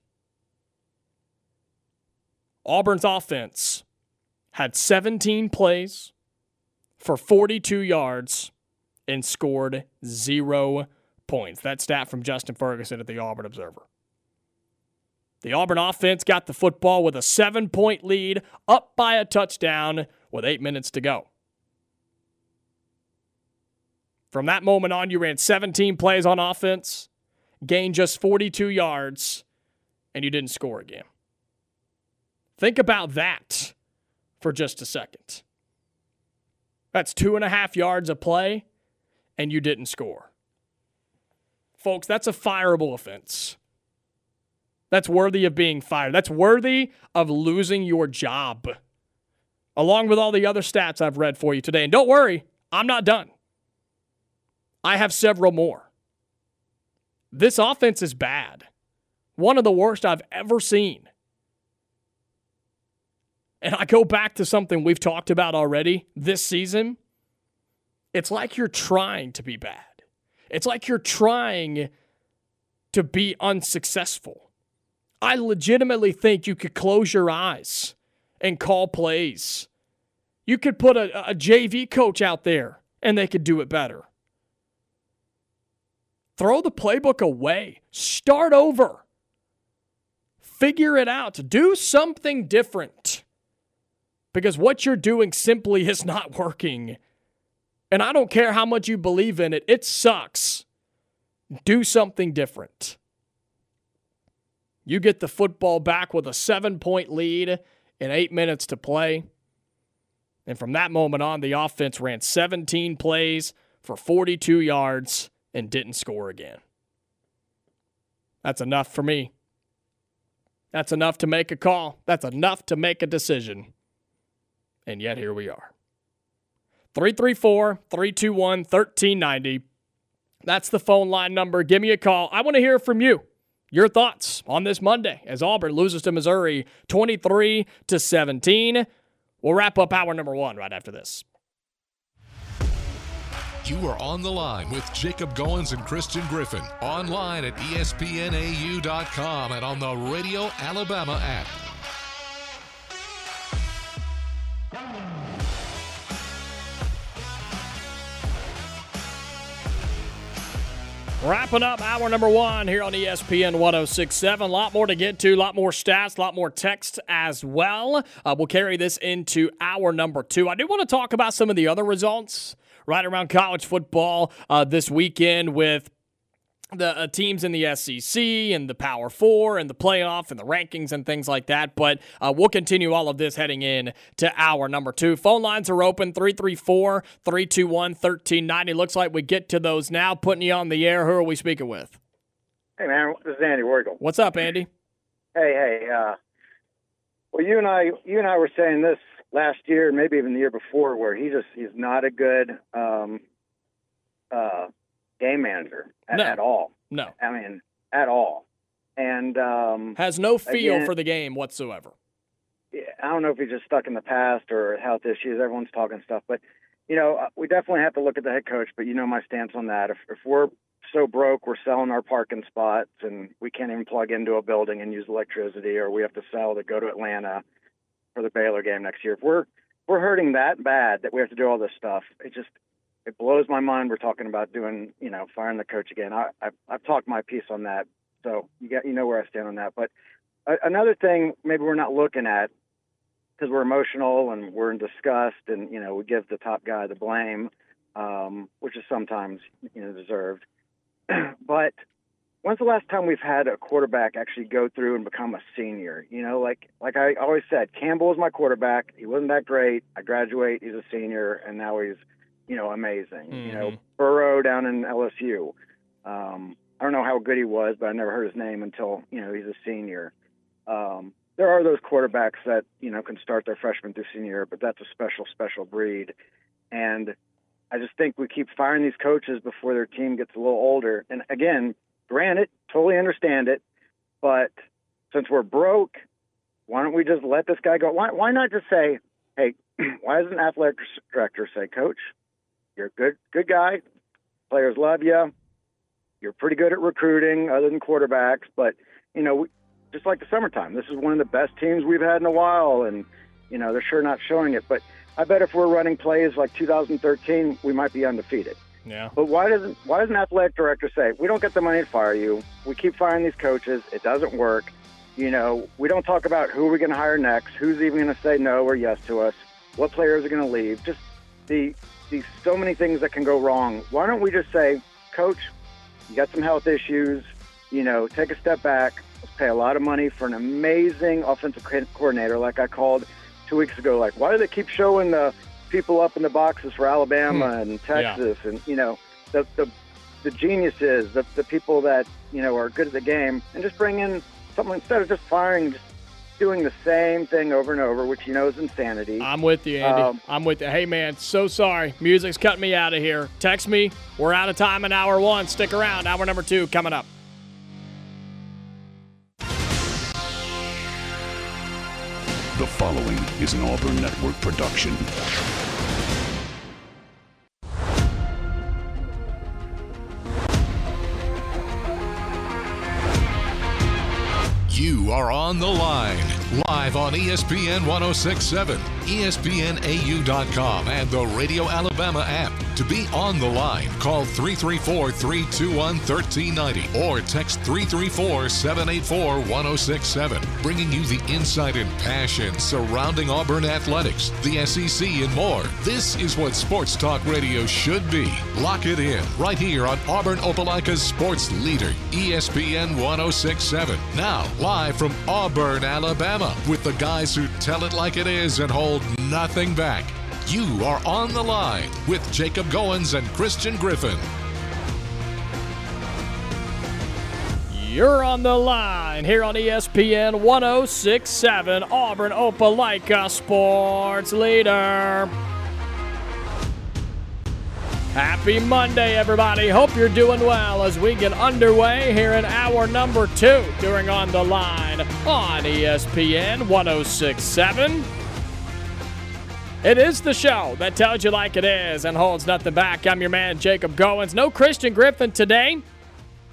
[SPEAKER 3] Auburn's offense had seventeen plays for forty-two yards and scored zero points. That stat from Justin Ferguson at the Auburn Observer. The Auburn offense got the football with a seven-point lead, up by a touchdown with eight minutes to go. From that moment on, you ran seventeen plays on offense, gained just forty-two yards, and you didn't score again. Think about that for just a second. That's two and a half yards a play, and you didn't score. Folks, that's a fireable offense. That's worthy of being fired. That's worthy of losing your job, along with all the other stats I've read for you today. And don't worry, I'm not done. I have several more. This offense is bad. One of the worst I've ever seen. And I go back to something we've talked about already this season. It's like you're trying to be bad. It's like you're trying to be unsuccessful. I legitimately think you could close your eyes and call plays. You could put a, a J V coach out there and they could do it better. Throw the playbook away. Start over. Figure it out. Do something different. Because what you're doing simply is not working. And I don't care how much you believe in it. It sucks. Do something different. You get the football back with a seven-point lead and eight minutes to play. And from that moment on, the offense ran seventeen plays for forty-two yards and didn't score again. That's enough for me. That's enough to make a call. That's enough to make a decision. And yet here we are. three three four, three two one, one three nine zero. That's the phone line number. Give me a call. I want to hear from you. Your thoughts on this Monday as Auburn loses to Missouri twenty-three to seventeen. We'll wrap up hour number one right after this.
[SPEAKER 2] You are on the line with Jacob Goins and Christian Griffin. Online at E S P N A U dot com and on the Radio Alabama app.
[SPEAKER 3] Wrapping up hour number one here on E S P N one oh six point seven. A lot more to get to, a lot more stats, a lot more text as well. Uh, we'll carry this into hour number two. I do want to talk about some of the other results right around college football uh, this weekend with the uh, teams in the S E C and the Power Four and the playoff and the rankings and things like that. But uh, we'll continue all of this heading in to hour number two. Phone lines are open, three three four, three two one, one three nine zero. Looks like we get to those now. Putting you on the air. Who are we speaking with?
[SPEAKER 6] Hey, man, this is Andy Wargle.
[SPEAKER 3] What's up, Andy?
[SPEAKER 6] Hey, hey. Uh, well, you and I, you and I were saying this last year, maybe even the year before, where he just he's not a good um, uh, game manager at,
[SPEAKER 3] no.
[SPEAKER 6] at all.
[SPEAKER 3] No.
[SPEAKER 6] I mean, at all. And um,
[SPEAKER 3] has no feel
[SPEAKER 6] again,
[SPEAKER 3] for the game whatsoever.
[SPEAKER 6] Yeah, I don't know if he's just stuck in the past or health issues. Everyone's talking stuff. But, you know, we definitely have to look at the head coach. But you know my stance on that. If, if we're so broke, we're selling our parking spots and we can't even plug into a building and use electricity, or we have to sell to go to Atlanta for the Baylor game next year. If we're, if we're hurting that bad that we have to do all this stuff, it just – it blows my mind we're talking about doing, you know, firing the coach again. I, I've, I've talked my piece on that, so you got you know where I stand on that. But uh, another thing maybe we're not looking at, because we're emotional and we're in disgust and, you know, we give the top guy the blame, um, which is sometimes, you know, deserved. But when's the last time we've had a quarterback actually go through and become a senior? You know, like like I always said, Campbell was my quarterback. He wasn't that great. I graduate, he's a senior, and now he's, you know, amazing. Mm-hmm. You know, Burrow down in L S U. Um, I don't know how good he was, but I never heard his name until, you know, he's a senior. Um, there are those quarterbacks that, you know, can start their freshman through senior year, but that's a special, special breed. And I just think we keep firing these coaches before their team gets a little older. And again, granted, totally understand it, but since we're broke, why don't we just let this guy go? Why, why not just say, hey, why doesn't an athletic director say, Coach, you're a good, good guy. Players love you. You're pretty good at recruiting other than quarterbacks. But, you know, we, just like the summertime, this is one of the best teams we've had in a while. And, you know, they're sure not showing it. But I bet if we're running plays like two thousand thirteen, we might be undefeated.
[SPEAKER 3] Yeah.
[SPEAKER 6] But why doesn't why doesn't an athletic director say, we don't get the money to fire you. We keep firing these coaches. It doesn't work. You know, we don't talk about who we're going to hire next, who's even going to say no or yes to us, what players are going to leave. Just the these so many things that can go wrong. Why don't we just say, Coach, you got some health issues, you know, take a step back. Let's pay a lot of money for an amazing offensive coordinator like I called two weeks ago. Like, why do they keep showing the people up in the boxes for Alabama hmm. and Texas yeah. and, you know, the, the the geniuses, the, the people that, you know, are good at the game, and just bring in someone instead of just firing, just doing the same thing over and over, which you know is insanity.
[SPEAKER 3] I'm with you, Andy. Um, I'm with you. Hey, man, so sorry. Music's cutting me out of here. Text me. We're out of time in hour one. Stick around. Hour number two coming up.
[SPEAKER 1] The following is an Auburn Network production.
[SPEAKER 2] You are on the line, live on E S P N one oh six point seven, E S P N A U dot com, and the Radio Alabama app. To be on the line, call three three four, three two one, one three nine zero or text three three four, seven eight four, one oh six seven, bringing you the insight and passion surrounding Auburn athletics, the S E C, and more. This is what Sports Talk Radio should be. Lock it in right here on Auburn Opelika's sports leader, E S P N one oh six point seven. Now, live from Auburn, Alabama, with the guys who tell it like it is and hold nothing back. You are on the line with Jacob Goins and Christian Griffin.
[SPEAKER 3] You're on the line here on E S P N one oh six point seven, Auburn Opelika sports leader. Happy Monday, everybody. Hope you're doing well as we get underway here in hour number two during On the Line on E S P N one oh six point seven. It is the show that tells you like it is and holds nothing back. I'm your man, Jacob Goins. No Christian Griffin today.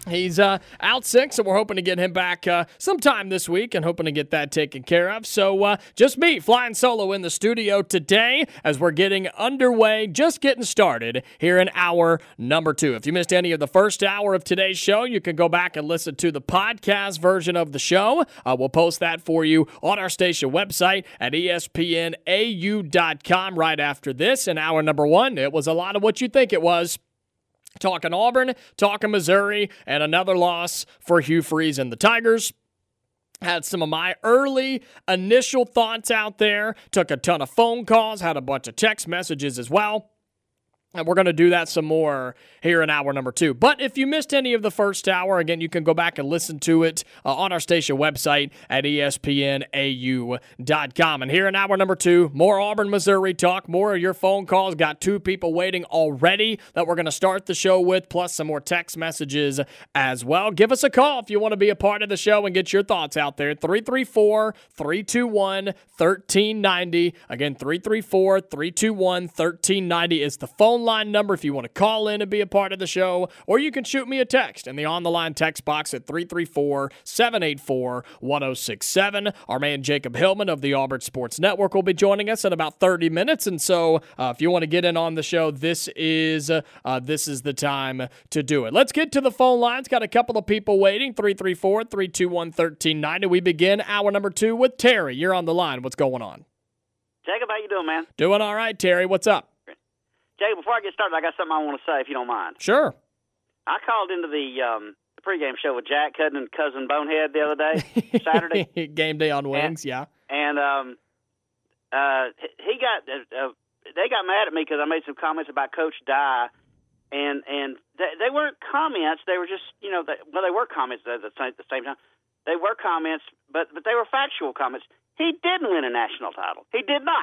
[SPEAKER 3] He's uh, out sick, so we're hoping to get him back uh, sometime this week and hoping to get that taken care of. So uh, just me flying solo in the studio today as we're getting underway, just getting started here in hour number two. If you missed any of the first hour of today's show, you can go back and listen to the podcast version of the show. Uh, we'll post that for you on our station website at E S P N A U dot com right after this. In hour number one, it was a lot of what you think it was. Talking Auburn, talking Missouri, and another loss for Hugh Freeze and the Tigers. Had some of my early initial thoughts out there. Took a ton of phone calls, had a bunch of text messages as well. And we're going to do that some more here in hour number two. But if you missed any of the first hour, again, you can go back and listen to it uh, on our station website at E S P N A U dot com. And here in hour number two, more Auburn, Missouri talk, more of your phone calls. Got two people waiting already that we're going to start the show with, plus some more text messages as well. Give us a call if you want to be a part of the show and get your thoughts out there. three three four, three two one, one three nine zero. Again, three three four, three two one, one three nine zero is the phone line number if you want to call in and be a part of the show, or you can shoot me a text in the on-the-line text box at three three four, seven eight four, one oh six seven. Our man Jacob Hillman of the Auburn Sports Network will be joining us in about thirty minutes, and so uh, if you want to get in on the show, this is uh, uh, this is the time to do it. Let's get to the phone lines. Got a couple of people waiting. three three four, three two one, one three nine zero. We begin hour number two with Terry. You're on the line. What's going on?
[SPEAKER 7] Jacob, how you doing, man?
[SPEAKER 3] Doing all right, Terry. What's up?
[SPEAKER 7] Jacob, before I get started, I got something I want to say, if you don't mind.
[SPEAKER 3] Sure.
[SPEAKER 7] I called into the um, pregame show with Jack Cudden and Cousin Bonehead the other day, Saturday.
[SPEAKER 3] Game day on Wings,
[SPEAKER 7] and,
[SPEAKER 3] yeah.
[SPEAKER 7] And um, uh, he got uh, they got mad at me because I made some comments about Coach Dye, and and they, they weren't comments. They were just, you know, they, well, they were comments at the same, at the same time. They were comments, but but they were factual comments. He didn't win a national title. He did not.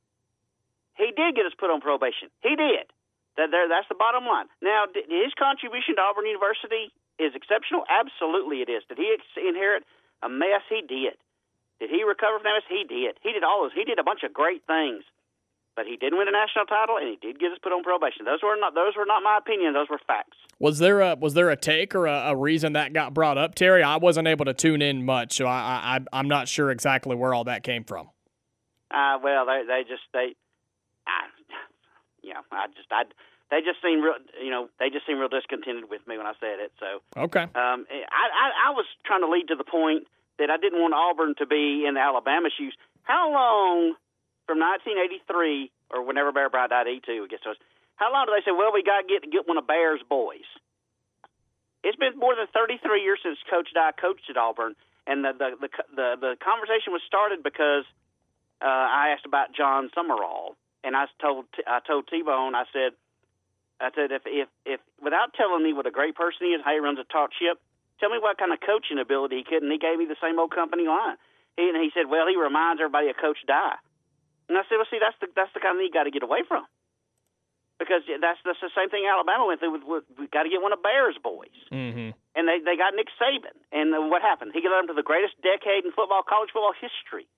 [SPEAKER 7] He did get us put on probation. He did. That there, that's the bottom line. Now, did his contribution to Auburn University is exceptional? Absolutely it is. Did he inherit a mess? He did. Did he recover from that mess? He did. He did all those. He did a bunch of great things. But he didn't win a national title, and he did get us put on probation. Those were not those were not my opinion. Those were facts.
[SPEAKER 3] Was there a was there a take or a, a reason that got brought up, Terry? I wasn't able to tune in much, so I, I I'm not sure exactly where all that came from.
[SPEAKER 7] Uh, well, they they just they. I, you know, I just, I, they just seem real, you know, they just seem real discontented with me when I said it. So,
[SPEAKER 3] okay.
[SPEAKER 7] Um, I, I, I was trying to lead to the point that I didn't want Auburn to be in Alabama's shoes. How long from nineteen eighty-three or whenever Bear Bryant died, eighty-two, I guess it was, how long do they say, well, we got to get to get one of Bear's boys? It's been more than thirty-three years since Coach Dye coached at Auburn, and the the the the, the conversation was started because uh, I asked about John Summerall. And I told I told T-Bone, I said, I said if if if without telling me what a great person he is, how he runs a taut ship, tell me what kind of coaching ability he could. And he gave me the same old company line. He, and he said, well, he reminds everybody of Coach Dye. And I said, well, see, that's the that's the kind of thing you got to get away from, because that's that's the same thing Alabama went through. With, with, we got to get one of Bear's boys,
[SPEAKER 3] mm-hmm. and
[SPEAKER 7] they they got Nick Saban. And uh, what happened? He led them to the greatest decade in football, college football history.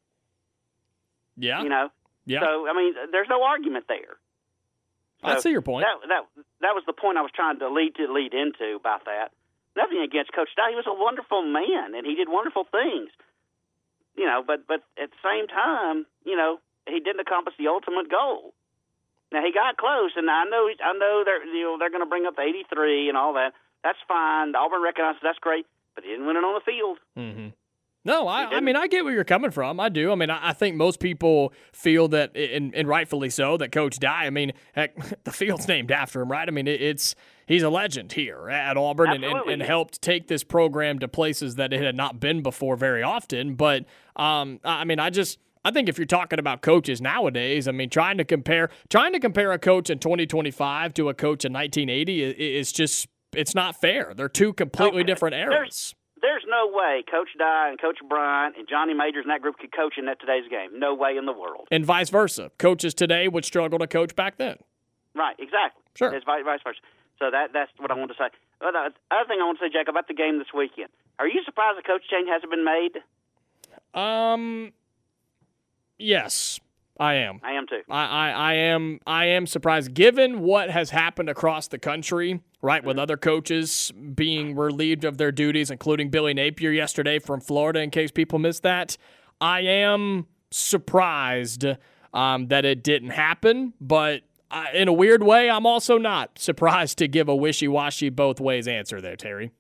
[SPEAKER 3] Yeah,
[SPEAKER 7] you know.
[SPEAKER 3] Yeah.
[SPEAKER 7] So, I mean, there's no argument there. So
[SPEAKER 3] I see your point.
[SPEAKER 7] That, that that was the point I was trying to lead to lead into about that. Nothing against Coach Dye. He was a wonderful man, and he did wonderful things. You know, but, but at the same time, you know, he didn't accomplish the ultimate goal. Now, he got close, and I know I know they're, you know, they're going to bring up the eighty-three and all that. That's fine. Auburn recognizes that's great, but he didn't win it on the field.
[SPEAKER 3] Mm-hmm. No, I, I mean, I get where you're coming from. I do. I mean, I, I think most people feel that, and, and rightfully so, that Coach Dye, I mean, heck, the field's named after him, right? I mean, it, it's he's a legend here at Auburn and, and, and helped take this program to places that it had not been before very often. But, um, I mean, I just – I think if you're talking about coaches nowadays, I mean, trying to compare trying to compare a coach in twenty twenty-five to a coach in nineteen eighty is just – it's not fair. They're two completely okay. different eras.
[SPEAKER 7] There's- There's no way Coach Dye and Coach Bryant and Johnny Majors and that group could coach in that today's game. No way in the world.
[SPEAKER 3] And vice versa. Coaches today would struggle to coach back then.
[SPEAKER 7] Right, exactly.
[SPEAKER 3] Sure.
[SPEAKER 7] It's vice versa. So that that's what I want to say. But the other thing I want to say, Jack, about the game this weekend. Are you surprised the coach change hasn't been made?
[SPEAKER 3] Um, yes. I am.
[SPEAKER 7] I am too.
[SPEAKER 3] I, I, I am I am surprised given what has happened across the country, right, with other coaches being relieved of their duties, including Billy Napier yesterday from Florida, in case people missed that. I am surprised um, that it didn't happen, but uh, in a weird way, I'm also not surprised to give a wishy-washy both ways answer there, Terry.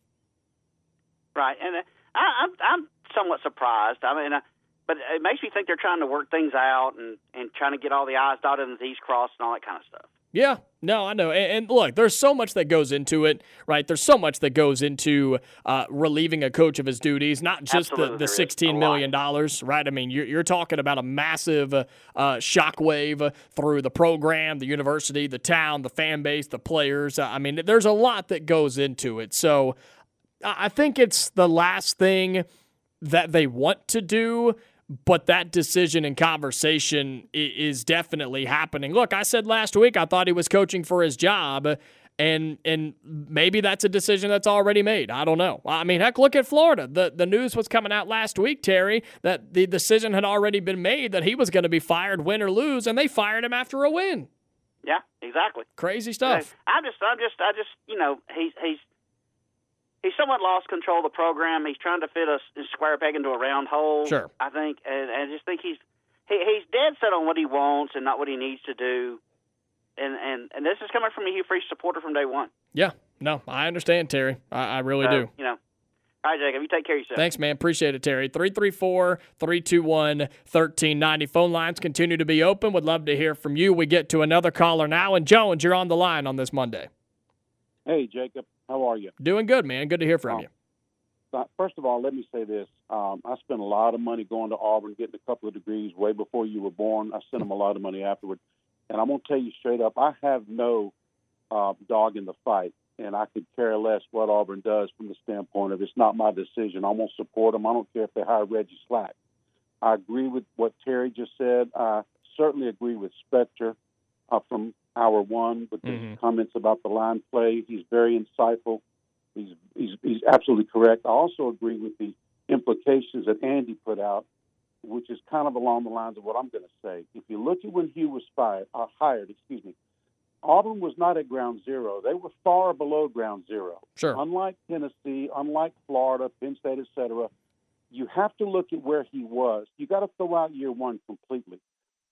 [SPEAKER 7] Right, and uh, I, I'm, I'm somewhat surprised. I mean, uh, but it makes me think they're trying to work things out and, and trying to get all the I's dotted and the T's crossed and all that kind of stuff.
[SPEAKER 3] Yeah, no, I know. And, and look, there's so much that goes into it, right? There's so much that goes into uh, relieving a coach of his duties, not just
[SPEAKER 7] Absolutely,
[SPEAKER 3] the, the sixteen million dollars, right? I mean, you're, you're talking about a massive uh, uh, shockwave through the program, the university, the town, the fan base, the players. Uh, I mean, there's a lot that goes into it. So I think it's the last thing that they want to do, but that decision and conversation is definitely happening. Look, I said last week I thought he was coaching for his job, and and maybe that's a decision that's already made. I don't know. I mean, heck, look at Florida. The the news was coming out last week, Terry, that the decision had already been made that he was going to be fired win or lose, and they fired him after a win.
[SPEAKER 7] Yeah, exactly.
[SPEAKER 3] Crazy stuff.
[SPEAKER 7] I'm just, I'm just, I just, you know, he's he's he's somewhat lost control of the program. He's trying to fit a square peg into a round hole.
[SPEAKER 3] Sure.
[SPEAKER 7] I think, and, and I just think he's he, he's dead set on what he wants and not what he needs to do. And and, and this is coming from a Hugh Freeze supporter from day one.
[SPEAKER 3] Yeah. No, I understand, Terry. I, I really
[SPEAKER 7] so,
[SPEAKER 3] do.
[SPEAKER 7] You know. All right, Jacob, you take care of yourself.
[SPEAKER 3] Thanks, man. Appreciate it, Terry. three three four, three two one, one three nine zero. Phone lines continue to be open. Would love to hear from you. We get to another caller now. And Jones, you're on the line on this Monday.
[SPEAKER 8] Hey, Jacob. How are you?
[SPEAKER 3] Doing good, man. Good to hear from
[SPEAKER 8] um,
[SPEAKER 3] you.
[SPEAKER 8] First of all, let me say this. Um, I spent a lot of money going to Auburn, getting a couple of degrees way before you were born. I sent them a lot of money afterward. And I'm going to tell you straight up, I have no uh, dog in the fight, and I could care less what Auburn does from the standpoint of it's not my decision. I'm going to support them. I don't care if they hire Reggie Slack. I agree with what Terry just said. I certainly agree with Spector uh, from hour one with his mm-hmm. comments about the line play. He's very insightful. He's, he's he's absolutely correct. I also agree with the implications that Andy put out, which is kind of along the lines of what I'm going to say. If you look at when Hugh was fired, uh, hired, excuse me, Auburn was not at ground zero. They were far below ground zero.
[SPEAKER 3] Sure.
[SPEAKER 8] Unlike Tennessee, unlike Florida, Penn State, et cetera, you have to look at where he was. You got to throw out year one completely.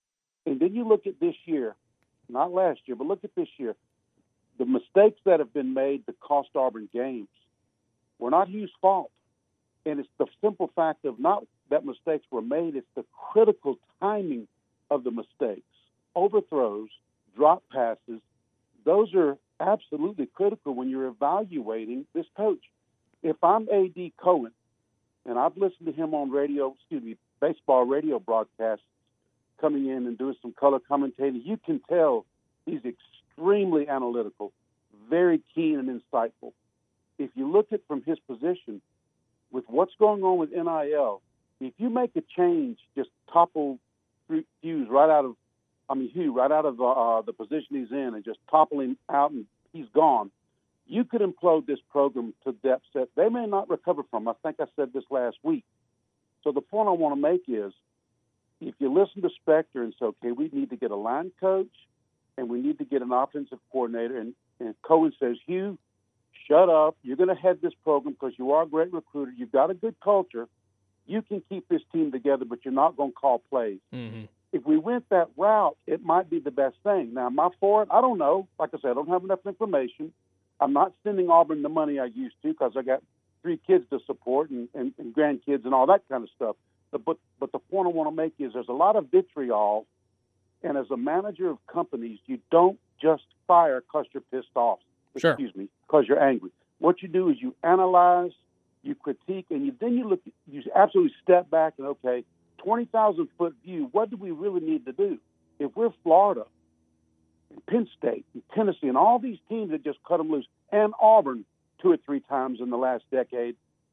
[SPEAKER 8] And then you look at this year, not last year, but look at this year. The mistakes that have been made that cost Auburn games were not Hugh's fault. And it's the simple fact of not that mistakes were made, it's the critical timing of the mistakes. Overthrows, drop passes, those are absolutely critical when you're evaluating this coach. If I'm A D Cohen, and I've listened to him on radio, excuse me, baseball radio broadcasts, coming in and doing some color commentating, you can tell he's extremely analytical, very keen and insightful. If you look at from his position, with what's going on with N I L, if you make a change, just topple Hughes right out of, I mean Hugh right out of the, uh, the position he's in, and just topple him out and he's gone, you could implode this program to depths that they may not recover from. I think I said this last week. So the point I want to make is, if you listen to Spector and say, okay, we need to get a line coach and we need to get an offensive coordinator, and, and Cohen says, Hugh, shut up. You're going to head this program because you are a great recruiter. You've got a good culture. You can keep this team together, but you're not going to call plays.
[SPEAKER 3] Mm-hmm.
[SPEAKER 8] If we went that route, it might be the best thing. Now, am I for it? I don't know. Like I said, I don't have enough information. I'm not sending Auburn the money I used to because I got three kids to support and, and, and grandkids and all that kind of stuff. But, but but the point I want to make is there's a lot of vitriol, and as a manager of companies, you don't just fire because you're pissed off.
[SPEAKER 3] Sure.
[SPEAKER 8] Excuse me, because you're angry. What you do is you analyze, you critique, and you, then you look. You absolutely step back and okay, twenty thousand foot view. What do we really need to do? If we're Florida, and Penn State, and Tennessee, and all these teams that just cut them loose, and Auburn two or three times in the last decade,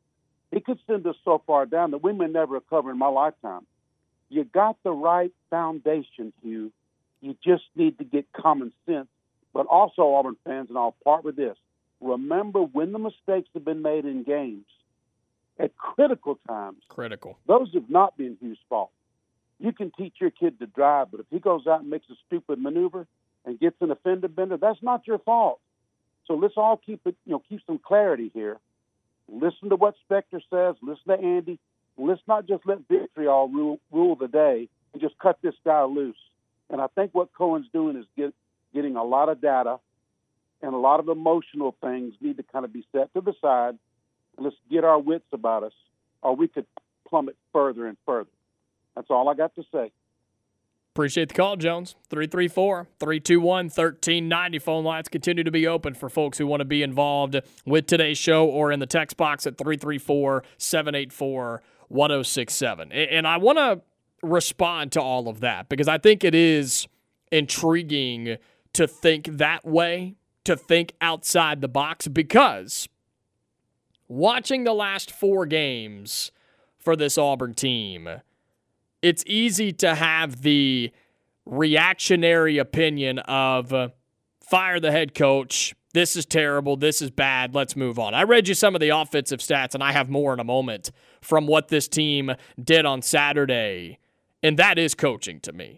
[SPEAKER 8] it could send us so far down that we may never recover in my lifetime. You got the right foundation, Hugh. You just need to get common sense. But also, Auburn fans, and I'll part with this, remember when the mistakes have been made in games at critical times.
[SPEAKER 3] Critical.
[SPEAKER 8] Those have not been Hugh's fault. You can teach your kid to drive, but if he goes out and makes a stupid maneuver and gets an offender bender, that's not your fault. So let's all keep it, you know, keep some clarity here. Listen to what Spector says. Listen to Andy. Let's not just let vitriol rule, rule the day and just cut this guy loose. And I think what Cohen's doing is get, getting a lot of data, and a lot of emotional things need to kind of be set to the side. Let's get our wits about us, or we could plummet further and further. That's all I got to say.
[SPEAKER 3] Appreciate the call, Jones. three three four, three two one, one three nine zero. Phone lines continue to be open for folks who want to be involved with today's show or in the text box at three three four, seven eight four, one zero six seven. And I want to respond to all of that because I think it is intriguing to think that way, to think outside the box, because watching the last four games for this Auburn team, it's easy to have the reactionary opinion of uh, fire the head coach, this is terrible, this is bad, let's move on. I read you some of the offensive stats, and I have more in a moment from what this team did on Saturday, and that is coaching to me.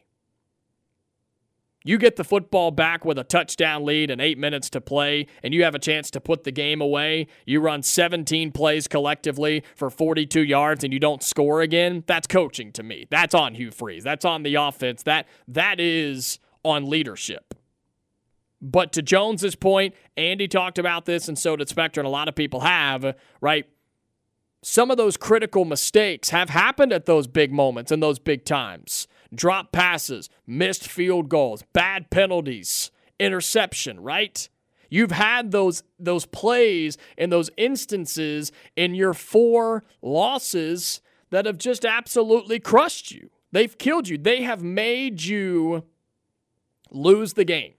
[SPEAKER 3] You get the football back with a touchdown lead and eight minutes to play, and you have a chance to put the game away. You run seventeen plays collectively for forty-two yards, and you don't score again. That's coaching to me. That's on Hugh Freeze. That's on the offense. That that is on leadership. But to Jones's point, Andy talked about this, and so did Spector, and a lot of people have, right? Some of those critical mistakes have happened at those big moments and those big times. Drop passes, missed field goals, bad penalties, interception, right? You've had those those plays and those instances in your four losses that have just absolutely crushed you. They've killed you. They have made you lose the game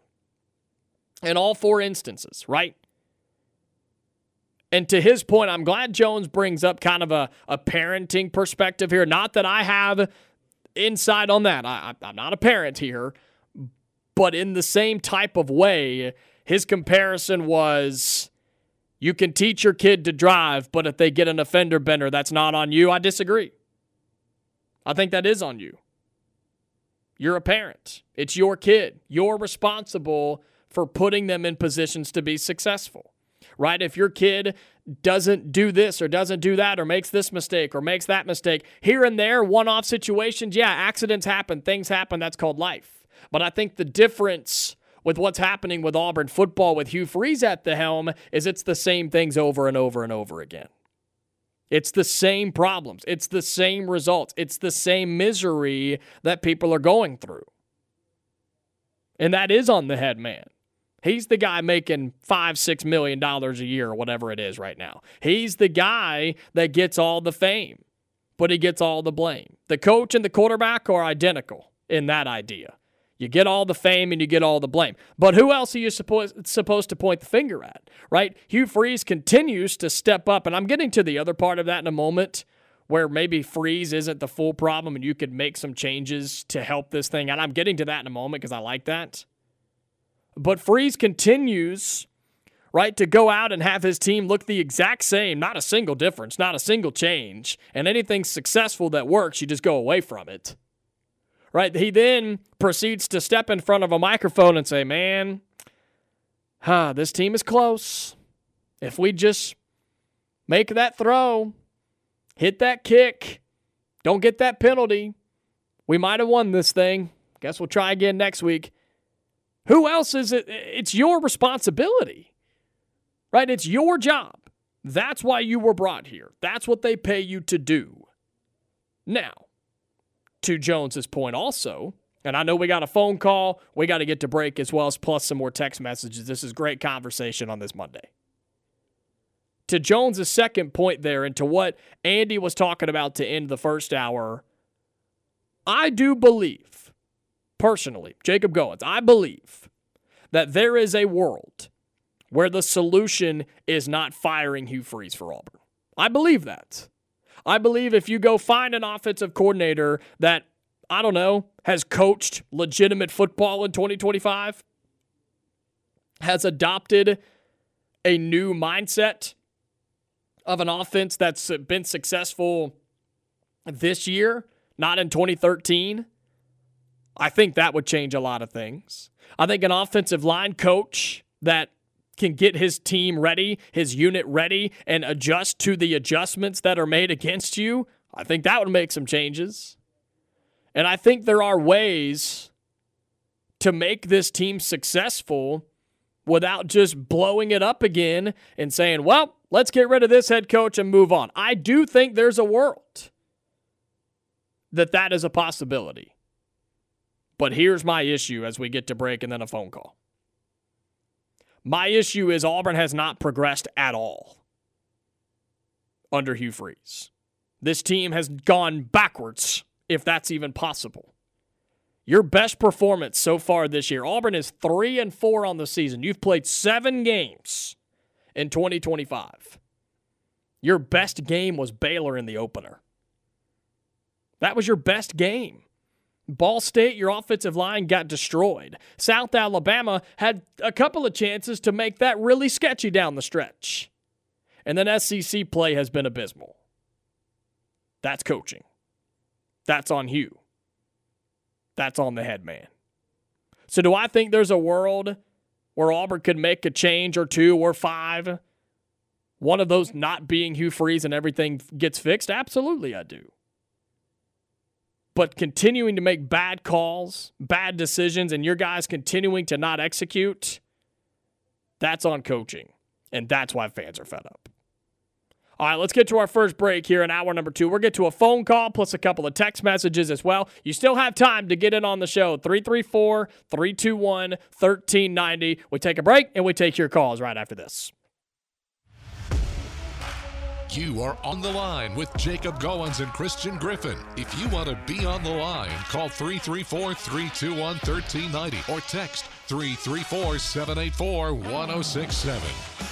[SPEAKER 3] in all four instances, right? And to his point, I'm glad Jones brings up kind of a, a parenting perspective here. Not that I have insight on that. I, I'm not a parent here. But in the same type of way, his comparison was, you can teach your kid to drive, but if they get an offender bender, that's not on you. I disagree. I think that is on you. You're a parent. It's your kid. You're responsible for putting them in positions to be successful. Right? If your kid doesn't do this or doesn't do that or makes this mistake or makes that mistake, here and there, one-off situations, yeah, accidents happen, things happen, that's called life. But I think the difference with what's happening with Auburn football with Hugh Freeze at the helm is it's the same things over and over and over again. It's the same problems. It's the same results. It's the same misery that people are going through. And that is on the head man. He's the guy making five, six million dollars a year or whatever it is right now. He's the guy that gets all the fame, but he gets all the blame. The coach and the quarterback are identical in that idea. You get all the fame and you get all the blame. But who else are you supposed supposed to point the finger at, right? Hugh Freeze continues to step up, and I'm getting to the other part of that in a moment, where maybe Freeze isn't the full problem and you could make some changes to help this thing. And I'm getting to that in a moment because I like that. But Freeze continues, right, to go out and have his team look the exact same, not a single difference, not a single change. And anything successful that works, you just go away from it. Right? He then proceeds to step in front of a microphone and say, man, huh, this team is close. If we just make that throw, hit that kick, don't get that penalty, we might have won this thing. Guess we'll try again next week. Who else is it? It's your responsibility, right? It's your job. That's why you were brought here. That's what they pay you to do. Now, to Jones's point also, and I know we got a phone call, we got to get to break as well as plus some more text messages. This is great conversation on this Monday. To Jones's second point there and to what Andy was talking about to end the first hour, I do believe, personally, Jacob Goins, I believe that there is a world where the solution is not firing Hugh Freeze for Auburn. I believe that. I believe if you go find an offensive coordinator that, I don't know, has coached legitimate football in twenty twenty-five, has adopted a new mindset of an offense that's been successful this year, not in twenty thirteen, I think that would change a lot of things. I think an offensive line coach that can get his team ready, his unit ready, and adjust to the adjustments that are made against you, I think that would make some changes. And I think there are ways to make this team successful without just blowing it up again and saying, well, let's get rid of this head coach and move on. I do think there's a world that that is a possibility. But here's my issue as we get to break and then a phone call. My issue is Auburn has not progressed at all under Hugh Freeze. This team has gone backwards, if that's even possible. Your best performance so far this year, Auburn is three and four on the season. You've played seven games in twenty twenty-five. Your best game was Baylor in the opener. That was your best game. Ball State, your offensive line got destroyed. South Alabama had a couple of chances to make that really sketchy down the stretch. And then S E C play has been abysmal. That's coaching. That's on Hugh. That's on the head man. So do I think there's a world where Auburn could make a change or two or five? One of those not being Hugh Freeze and everything gets fixed? Absolutely I do. But continuing to make bad calls, bad decisions, and your guys continuing to not execute, that's on coaching. And that's why fans are fed up. All right, let's get to our first break here in hour number two. We'll get to a phone call plus a couple of text messages as well. You still have time to get in on the show. three three four, three two one, one three nine zero. We take a break, and we take your calls right after this.
[SPEAKER 2] You are on the line with Jacob Goins and Christian Griffin. If you want to be on the line, call three three four, three two one, one three nine zero or text three three four, seven eight four, one zero six seven.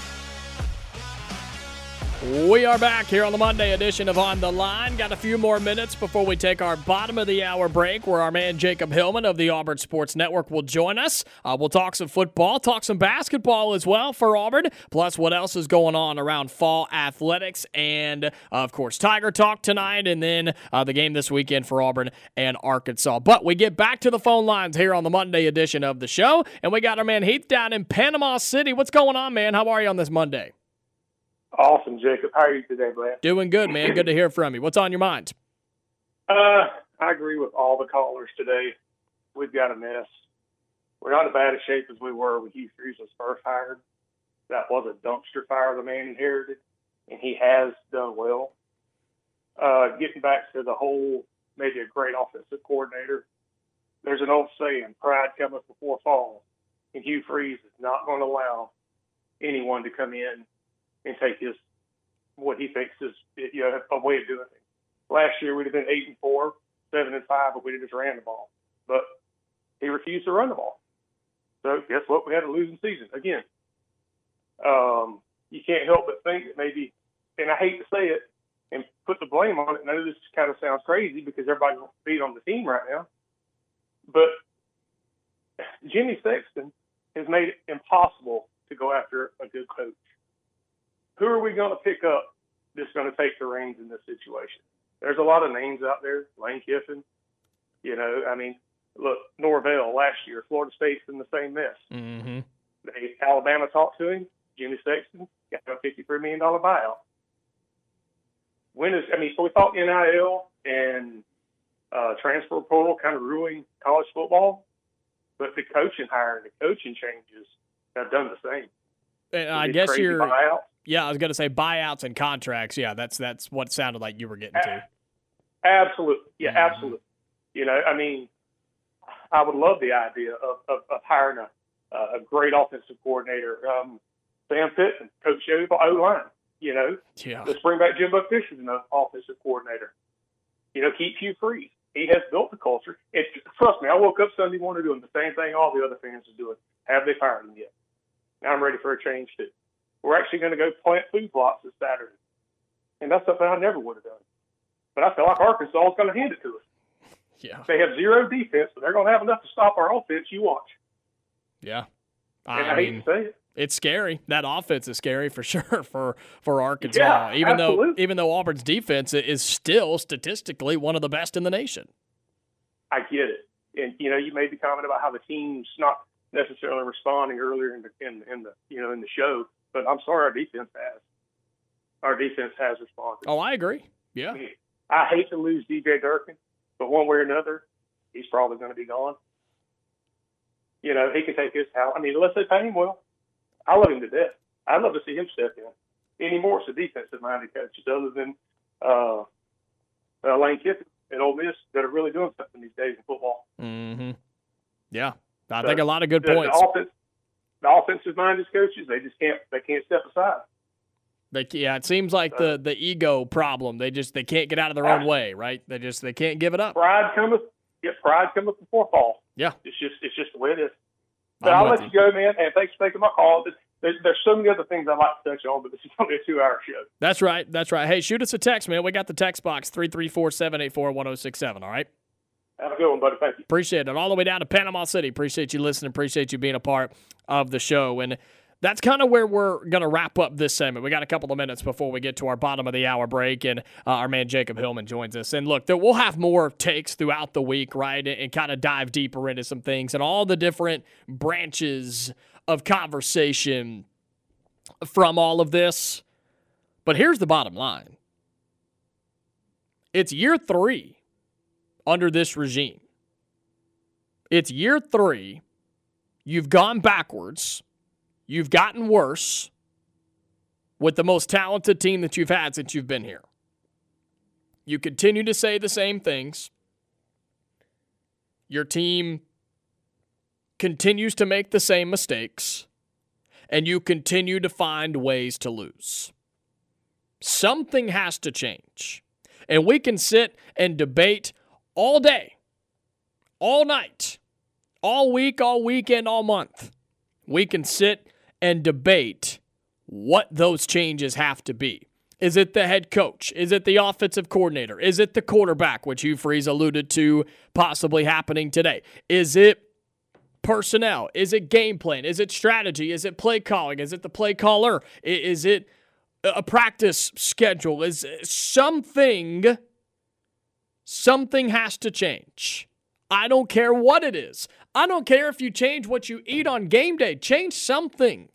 [SPEAKER 3] We are back here on the Monday edition of On the Line. Got a few more minutes before we take our bottom of the hour break where our man Jacob Hillman of the Auburn Sports Network will join us. Uh, we'll talk some football, talk some basketball as well for Auburn, plus what else is going on around fall athletics and, uh, of course, Tiger Talk tonight and then uh, the game this weekend for Auburn and Arkansas. But we get back to the phone lines here on the Monday edition of the show, and we got our man Heath down in Panama City. What's going on, man? How are you on this Monday?
[SPEAKER 9] Awesome, Jacob. How are you today, man?
[SPEAKER 3] Doing good, man. Good to hear from you. What's on your mind?
[SPEAKER 9] Uh, I agree with all the callers today. We've got a mess. We're not as bad a shape as we were when Hugh Freeze was first hired. That was a dumpster fire the man inherited, and he has done well. Uh, getting back to the whole maybe a great offensive coordinator, there's an old saying, pride cometh before fall, and Hugh Freeze is not going to allow anyone to come in and take his what he thinks is you know a way of doing it. Last year we'd have been eight and four, seven and five if we just ran the ball, but he refused to run the ball. So guess what? We had a losing season again. Um, you can't help but think that maybe, and I hate to say it and put the blame on it. And I know this kind of sounds crazy because everybody's beat on the team right now, but Jimmy Sexton has made it impossible to go after a good coach. Who are we going to pick up that's going to take the reins in this situation? There's a lot of names out there. Lane Kiffin, you know, I mean, look, Norvell last year, Florida State's in the same mess.
[SPEAKER 3] Mm-hmm.
[SPEAKER 9] They, Alabama talked to him. Jimmy Sexton got a fifty-three million dollars buyout. When is, I mean, so we thought N I L and uh, transfer portal kind of ruined college football, but the coaching hire and the coaching changes have done the same.
[SPEAKER 3] And I guess you're. Buyouts. Yeah, I was going to say buyouts and contracts. Yeah, that's that's what it sounded like you were getting to.
[SPEAKER 9] Absolutely. Yeah,
[SPEAKER 3] mm-hmm.
[SPEAKER 9] absolutely. You know, I mean, I would love the idea of, of, of hiring a, a great offensive coordinator. Um, Sam Pittman, coach O-line, you know.
[SPEAKER 3] Yeah.
[SPEAKER 9] Let's bring back Jim Buck Fisher as an offensive coordinator. You know, keep Hugh Freeze. He has built the culture. And trust me, I woke up Sunday morning doing the same thing all the other fans are doing. Have they fired him yet? Now I'm ready for a change, too. We're actually going to go plant food plots this Saturday. And that's something I never would have done. But I feel like Arkansas is going to hand it to us.
[SPEAKER 3] Yeah.
[SPEAKER 9] They have zero defense, but they're going to have enough to stop our offense. You watch.
[SPEAKER 3] Yeah.
[SPEAKER 9] And
[SPEAKER 3] I,
[SPEAKER 9] I
[SPEAKER 3] mean,
[SPEAKER 9] hate to say it.
[SPEAKER 3] It's scary. That offense is scary for sure for, for Arkansas.
[SPEAKER 9] Yeah,
[SPEAKER 3] even
[SPEAKER 9] absolutely.
[SPEAKER 3] though even though Auburn's defense is still statistically one of the best in the nation.
[SPEAKER 9] I get it. And, you know, you made the comment about how the team's not necessarily responding earlier in the, in, in the, you know, in the show, but I'm sorry, our defense has. Our defense has responded.
[SPEAKER 3] Oh, I agree. Yeah.
[SPEAKER 9] I mean, I hate to lose D J Durkin, but one way or another, he's probably going to be gone. You know, he can take his house. I mean, unless they pay him well, I love him to death. I'd love to see him step in. Anymore, it's the defensive-minded coaches other than uh, uh, Lane Kiffin at Ole Miss that are really doing something these days in football.
[SPEAKER 3] Mm-hmm. Yeah, I
[SPEAKER 9] So,
[SPEAKER 3] think a lot of good
[SPEAKER 9] the,
[SPEAKER 3] points.
[SPEAKER 9] The, offense, the offensive-minded coaches, they just can't. They can't step aside.
[SPEAKER 3] They, yeah, it seems like
[SPEAKER 9] So,
[SPEAKER 3] the the ego problem. They just they can't get out of their own way, right? They just they can't give it up.
[SPEAKER 9] Pride cometh. Yeah, pride cometh before fall.
[SPEAKER 3] Yeah,
[SPEAKER 9] it's just it's just the way it is. But
[SPEAKER 3] I'm
[SPEAKER 9] I'll
[SPEAKER 3] with
[SPEAKER 9] let you go, man. And thanks for taking my call. There's, there's so many other things I'd like to touch on, but this is only a two-hour show.
[SPEAKER 3] That's right. That's right. Hey, shoot us a text, man. We got the text box, three three four, seven eight four, one zero six seven, all right?
[SPEAKER 9] Have a good one, buddy. Thank you.
[SPEAKER 3] Appreciate it. All the way down to Panama City. Appreciate you listening. Appreciate you being a part of the show. And that's kind of where we're going to wrap up this segment. We got a couple of minutes before we get to our bottom of the hour break, and uh, our man Jacob Hillman joins us. And look, there, we'll have more takes throughout the week, right, and, and kind of dive deeper into some things and all the different branches of conversation from all of this. But here's the bottom line. It's year three under this regime. It's year three. You've gone backwards. You've gotten worse with the most talented team that you've had since you've been here. You continue to say the same things. Your team continues to make the same mistakes. And you continue to find ways to lose. Something has to change. And we can sit and debate all day, all night, all week, all weekend, all month. We can sit and debate what those changes have to be. Is it the head coach? Is it the offensive coordinator? Is it the quarterback, which Hugh Freeze alluded to possibly happening today? Is it personnel? Is it game plan? Is it strategy? Is it play calling? Is it the play caller? Is it a practice schedule? Is something, something has to change. I don't care what it is. I don't care if you change what you eat on game day. Change something.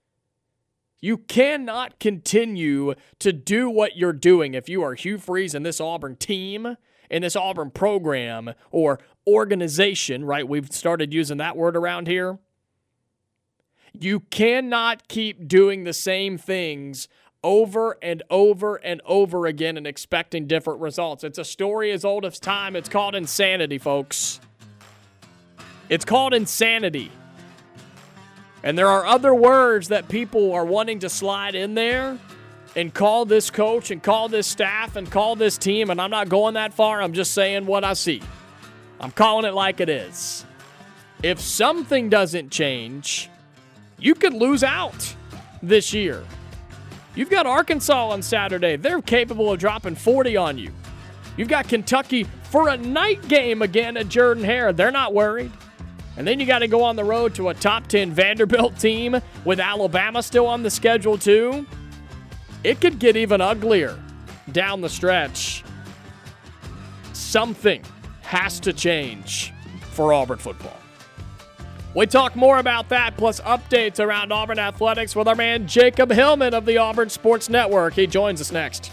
[SPEAKER 3] You cannot continue to do what you're doing if you are Hugh Freeze and this Auburn team and this Auburn program or organization, right? We've started using that word around here. You cannot keep doing the same things over and over and over again and expecting different results. It's a story as old as time. It's called insanity, folks. It's called insanity. And there are other words that people are wanting to slide in there and call this coach and call this staff and call this team, and I'm not going that far. I'm just saying what I see. I'm calling it like it is. If something doesn't change, you could lose out this year. You've got Arkansas on Saturday. They're capable of dropping forty on you. You've got Kentucky for a night game again at Jordan-Hare. They're not worried. And then you got to go on the road to a top ten Vanderbilt team with Alabama still on the schedule too. It could get even uglier down the stretch. Something has to change for Auburn football. We talk more about that, plus updates around Auburn athletics with our man Jacob Hillman of the Auburn Sports Network. He joins us next.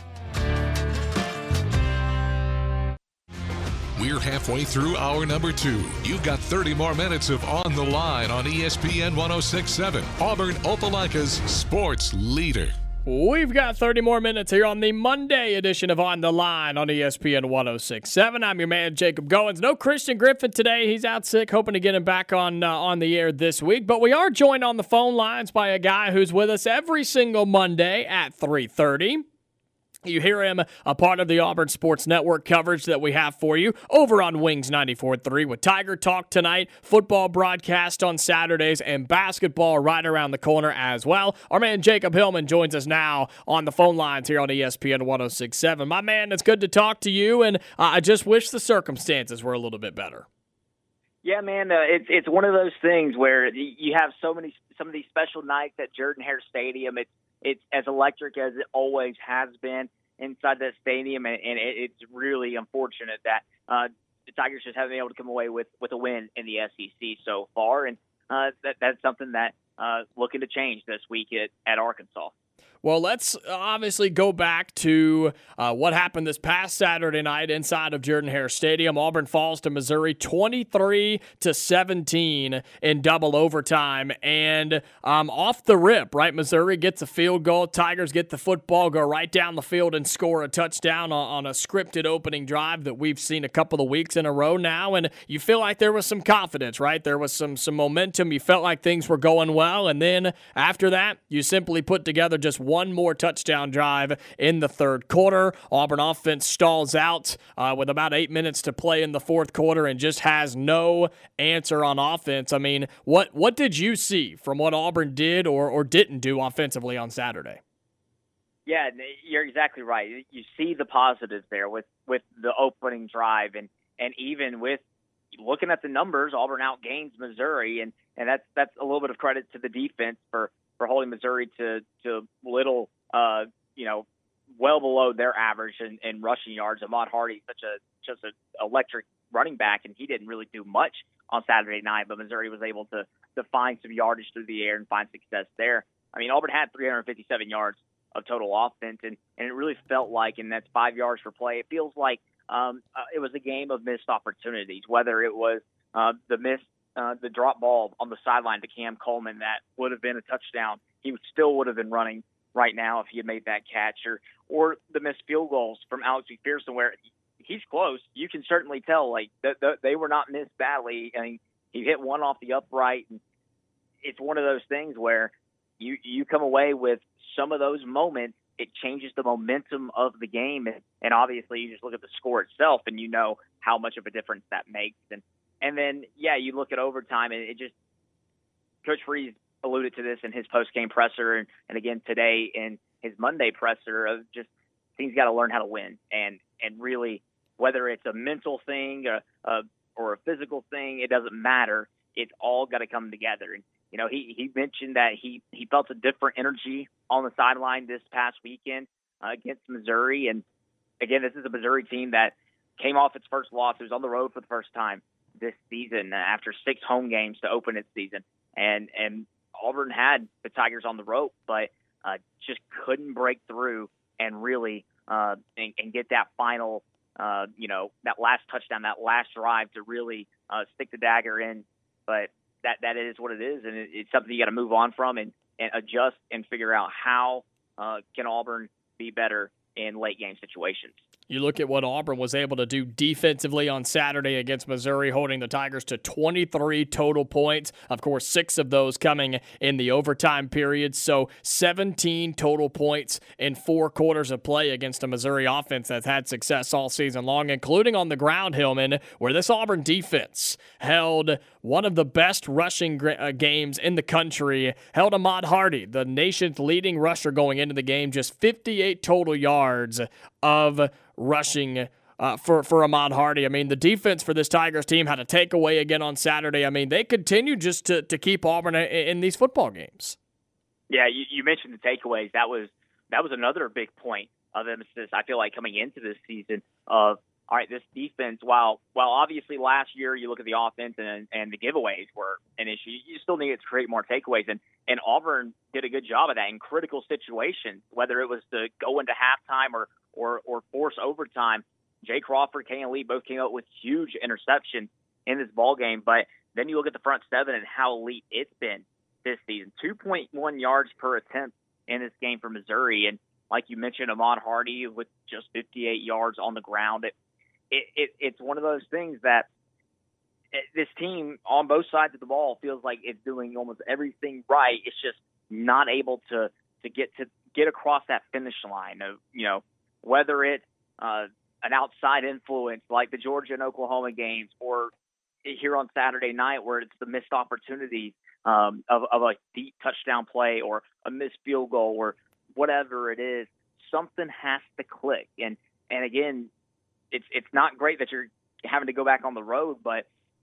[SPEAKER 2] We're halfway through hour number two. You've got thirty more minutes of On the Line on E S P N one oh six point seven, Auburn Opelika's sports leader.
[SPEAKER 3] We've got thirty more minutes here on the Monday edition of On the Line on E S P N one oh six point seven. I'm your man, Jacob Goins. No Christian Griffin today. He's out sick, hoping to get him back on, uh, on the air this week. But we are joined on the phone lines by a guy who's with us every single Monday at three thirty. You hear him a part of the Auburn Sports Network coverage that we have for you over on Wings ninety-four point three with Tiger Talk tonight, football broadcast on Saturdays, and basketball right around the corner as well. Our man Jacob Hillman joins us now on the phone lines here on E S P N one oh six point seven. My man, it's good to talk to you, and uh, I just wish the circumstances were a little bit better.
[SPEAKER 10] Yeah, man, uh, it's it's one of those things where you have so many some of these special nights at Jordan-Hare Stadium. It's it's as electric as it always has been inside that stadium, and, and it, it's really unfortunate that uh, the Tigers just haven't been able to come away with, with a win in the S E C so far, and uh, that that's something that uh, looking to change this week at, at Arkansas.
[SPEAKER 3] Well, let's obviously go back to uh, what happened this past Saturday night inside of Jordan-Hare Stadium. Auburn falls to Missouri twenty-three to seventeen in double overtime. And um, off the rip, right, Missouri gets a field goal. Tigers get the football, go right down the field and score a touchdown on, on a scripted opening drive that we've seen a couple of weeks in a row now. And you feel like there was some confidence, right? There was some, some momentum. You felt like things were going well. And then after that, you simply put together just one more touchdown drive in the third quarter. Auburn offense stalls out uh, with about eight minutes to play in the fourth quarter and just has no answer on offense. I mean, what what did you see from what Auburn did or, or didn't do offensively on Saturday?
[SPEAKER 10] Yeah, you're exactly right. You see the positives there with, with the opening drive, and, and even with looking at the numbers, Auburn outgains Missouri, and, and that's that's a little bit of credit to the defense for for holding Missouri to, to little, uh, you know, well below their average in, in rushing yards. Ahmad Hardy, such a just an electric running back, and he didn't really do much on Saturday night, but Missouri was able to, to find some yardage through the air and find success there. I mean, Auburn had three hundred fifty-seven yards of total offense, and, and it really felt like, and that's five yards per play, it feels like um, uh, it was a game of missed opportunities, whether it was uh, the missed Uh, the drop ball on the sideline to Cam Coleman that would have been a touchdown. He still would have been running right now if he had made that catch, or or the missed field goals from Alex McPherson where he's close. You can certainly tell like th- th- they were not missed badly. I mean, he hit one off the upright, and it's one of those things where you you come away with some of those moments. It changes the momentum of the game, and, and obviously you just look at the score itself and you know how much of a difference that makes. And And then, yeah, you look at overtime, and it just – Coach Freeze alluded to this in his post-game presser and, and again today in his Monday presser of just things got to learn how to win. And and really, whether it's a mental thing a, a, or a physical thing, it doesn't matter. It's all got to come together. And, you know, he, he mentioned that he, he felt a different energy on the sideline this past weekend uh, against Missouri. And, again, this is a Missouri team that came off its first loss. It was on the road for the first time this season after six home games to open its season. And and Auburn had the Tigers on the rope, but uh, just couldn't break through and really uh, and, and get that final, uh, you know, that last touchdown, that last drive to really uh, stick the dagger in. But that that is what it is, and it, it's something you got to move on from and, and adjust and figure out how uh, can Auburn be better in late game situations.
[SPEAKER 3] You look at what Auburn was able to do defensively on Saturday against Missouri, holding the Tigers to twenty-three total points. Of course, six of those coming in the overtime period. So seventeen total points in four quarters of play against a Missouri offense that's had success all season long, including on the ground, Hillman, where this Auburn defense held one of the best rushing uh, games in the country, held Ahmad Hardy, the nation's leading rusher going into the game, just fifty-eight total yards of rushing uh, for, for Ahmad Hardy. I mean, the defense for this Tigers team had a takeaway again on Saturday. I mean, they continue just to, to keep Auburn in, in these football games.
[SPEAKER 10] Yeah, you, you mentioned the takeaways. That was that was another big point of emphasis, I feel like, coming into this season of, all right, this defense, while while obviously last year you look at the offense and and the giveaways were an issue, you still needed to create more takeaways. And, and Auburn did a good job of that in critical situations, whether it was to go into halftime or or, or force overtime. Jay Crawford, Kayan Lee both came up with huge interceptions in this ball game. But then you look at the front seven and how elite it's been this season. two point one yards per attempt in this game for Missouri. And like you mentioned, Ahmad Hardy with just fifty-eight yards on the ground. It, it, it It's one of those things that this team on both sides of the ball feels like it's doing almost everything right. It's just not able to, to get to get across that finish line of, you know, whether it's uh, an outside influence like the Georgia and Oklahoma games, or here on Saturday night where it's the missed opportunities um, of, of a deep touchdown play or a missed field goal or whatever it is, something has to click. And, and again, it's, it's not great that you're having to go back on the road, but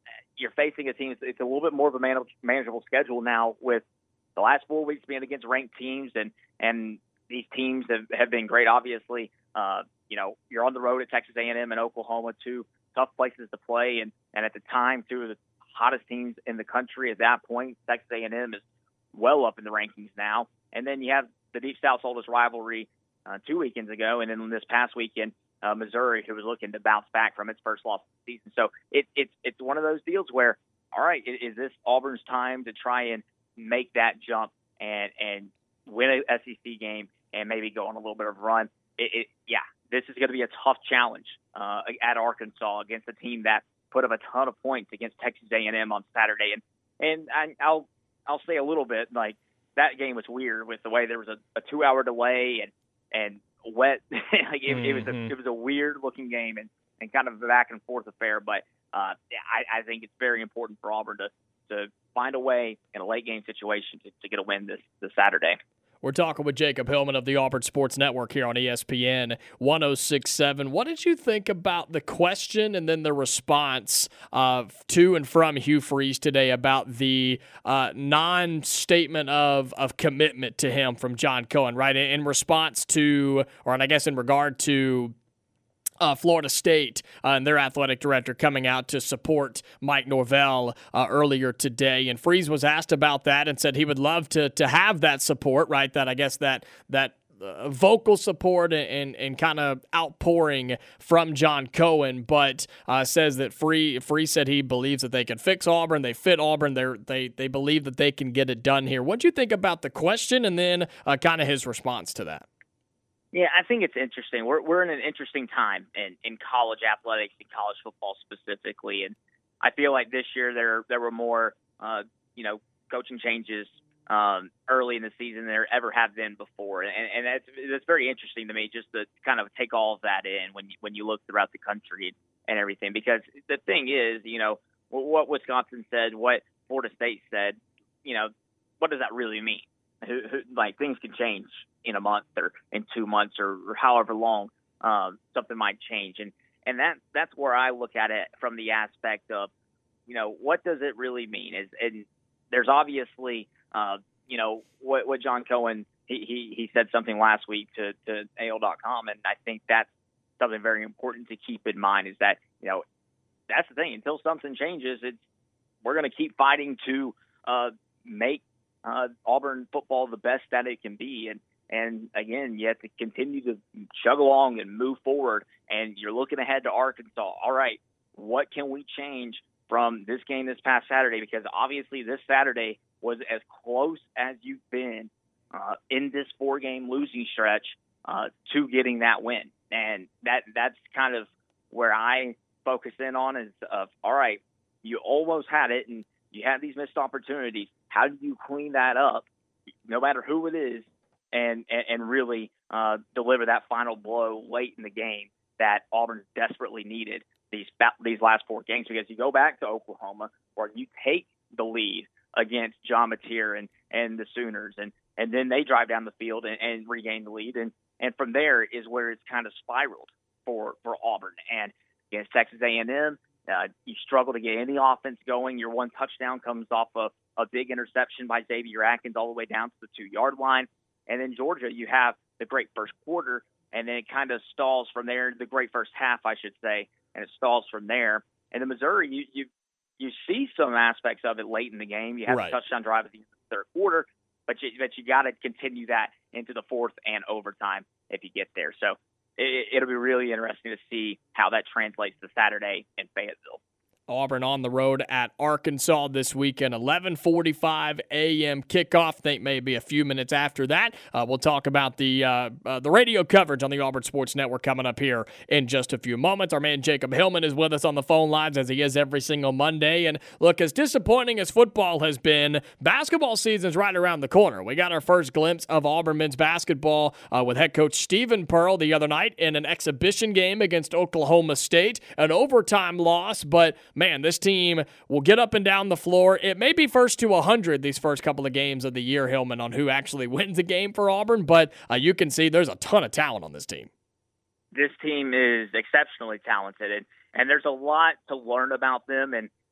[SPEAKER 10] you're facing a team. It's a little bit more of a man- manageable schedule now with the last four weeks being against ranked teams, and and these teams have, have been great. Obviously, uh, you know, you're on the road at Texas A and M and Oklahoma, two tough places to play, and and at the time, two of the hottest teams in the country at that point. Texas A and M is well up in the rankings now, and then you have the Deep South's oldest rivalry uh, two weekends ago, and then this past weekend, uh, Missouri, who was looking to bounce back from its first loss of the season. So it, it's it's one of those deals where, all right, is this Auburn's time to try and make that jump and and win a S E C game and maybe go on a little bit of a run? It, it, yeah, this is going to be a tough challenge uh, at Arkansas against a team that put up a ton of points against Texas A and M on Saturday. And and I, I'll I'll say a little bit, like, that game was weird with the way there was a, a two-hour delay and and wet. like it, mm-hmm. it was a it was a weird looking game and, and kind of a back and forth affair. But uh, I, I think it's very important for Auburn to to find a way in a late game situation to, to get a win this this Saturday.
[SPEAKER 3] We're talking with Jacob Hillman of the Auburn Sports Network here on E S P N one oh six point seven. What did you think about the question and then the response uh, to and from Hugh Freeze today about the uh, non-statement of, of commitment to him from John Cohen, right? In response to, or I guess in regard to, Uh, Florida State uh, and their athletic director coming out to support Mike Norvell uh, earlier today. And Freeze was asked about that and said he would love to to have that support, right? That I guess that that uh, vocal support and and kind of outpouring from John Cohen, but uh, says that Free Freeze said he believes that they can fix Auburn, they fit Auburn, they they they believe that they can get it done here. What do you think about the question and then uh, kind of his response to that?
[SPEAKER 10] Yeah, I think it's interesting. We're we're in an interesting time in, in college athletics and college football specifically, and I feel like this year there there were more uh, you know coaching changes um, early in the season than there ever have been before, and and that's that's very interesting to me just to kind of take all of that in when you, when you look throughout the country and everything. Because the thing is, you know, what Wisconsin said, what Florida State said, you know, what does that really mean? Who, who, like things can change in a month or in two months or, or however long um, something might change. And, and that, that's where I look at it from the aspect of, you know, what does it really mean? Is, and there's obviously, uh, you know, what, what John Cohen, he, he, he said something last week to, to A O dot com. And I think that's something very important to keep in mind is that, you know, that's the thing. Until something changes, it's, we're going to keep fighting to uh, make Uh, Auburn football the best that it can be. And, and again, you have to continue to chug along and move forward. And you're looking ahead to Arkansas. All right, what can we change from this game this past Saturday? Because obviously this Saturday was as close as you've been uh, in this four-game losing stretch uh, to getting that win. And that that's kind of where I focus in on is, of, all right, you almost had it, and you had these missed opportunities. How do you clean that up, no matter who it is, and and, and really uh, deliver that final blow late in the game that Auburn desperately needed these these last four games? Because you go back to Oklahoma, where you take the lead against John Mateer and, and the Sooners, and, and then they drive down the field and, and regain the lead. And, and from there is where it's kind of spiraled for, for Auburn. And against Texas A and M, Uh, you struggle to get any offense going. Your one touchdown comes off a, a big interception by Xavier Atkins all the way down to the two-yard line. And then Georgia, you have the great first quarter, and then it kind of stalls from there. The great first half, I should say, and it stalls from there. And in Missouri, you you you see some aspects of it late in the game. You have right. a touchdown drive at the third quarter, but you but you got to continue that into the fourth and overtime if you get there. So it, it'll be really interesting to see how that translates to Saturday in Fayetteville.
[SPEAKER 3] Auburn on the road at Arkansas this weekend, eleven forty-five a.m. kickoff. Think maybe a few minutes after that. Uh, we'll talk about the uh, uh, the radio coverage on the Auburn Sports Network coming up here in just a few moments. Our man Jacob Hillman is with us on the phone lines as he is every single Monday. And look, as disappointing as football has been, basketball season's right around the corner. We got our first glimpse of Auburn men's basketball uh, with head coach Stephen Pearl the other night in an exhibition game against Oklahoma State, an overtime loss, but man, this team will get up and down the floor. It may be first to one hundred these first couple of games of the year, Hillman, on who actually wins a game for Auburn, but uh, you can see there's a ton of talent on this team.
[SPEAKER 10] This team is exceptionally talented, and, and there's a lot to learn about them, and,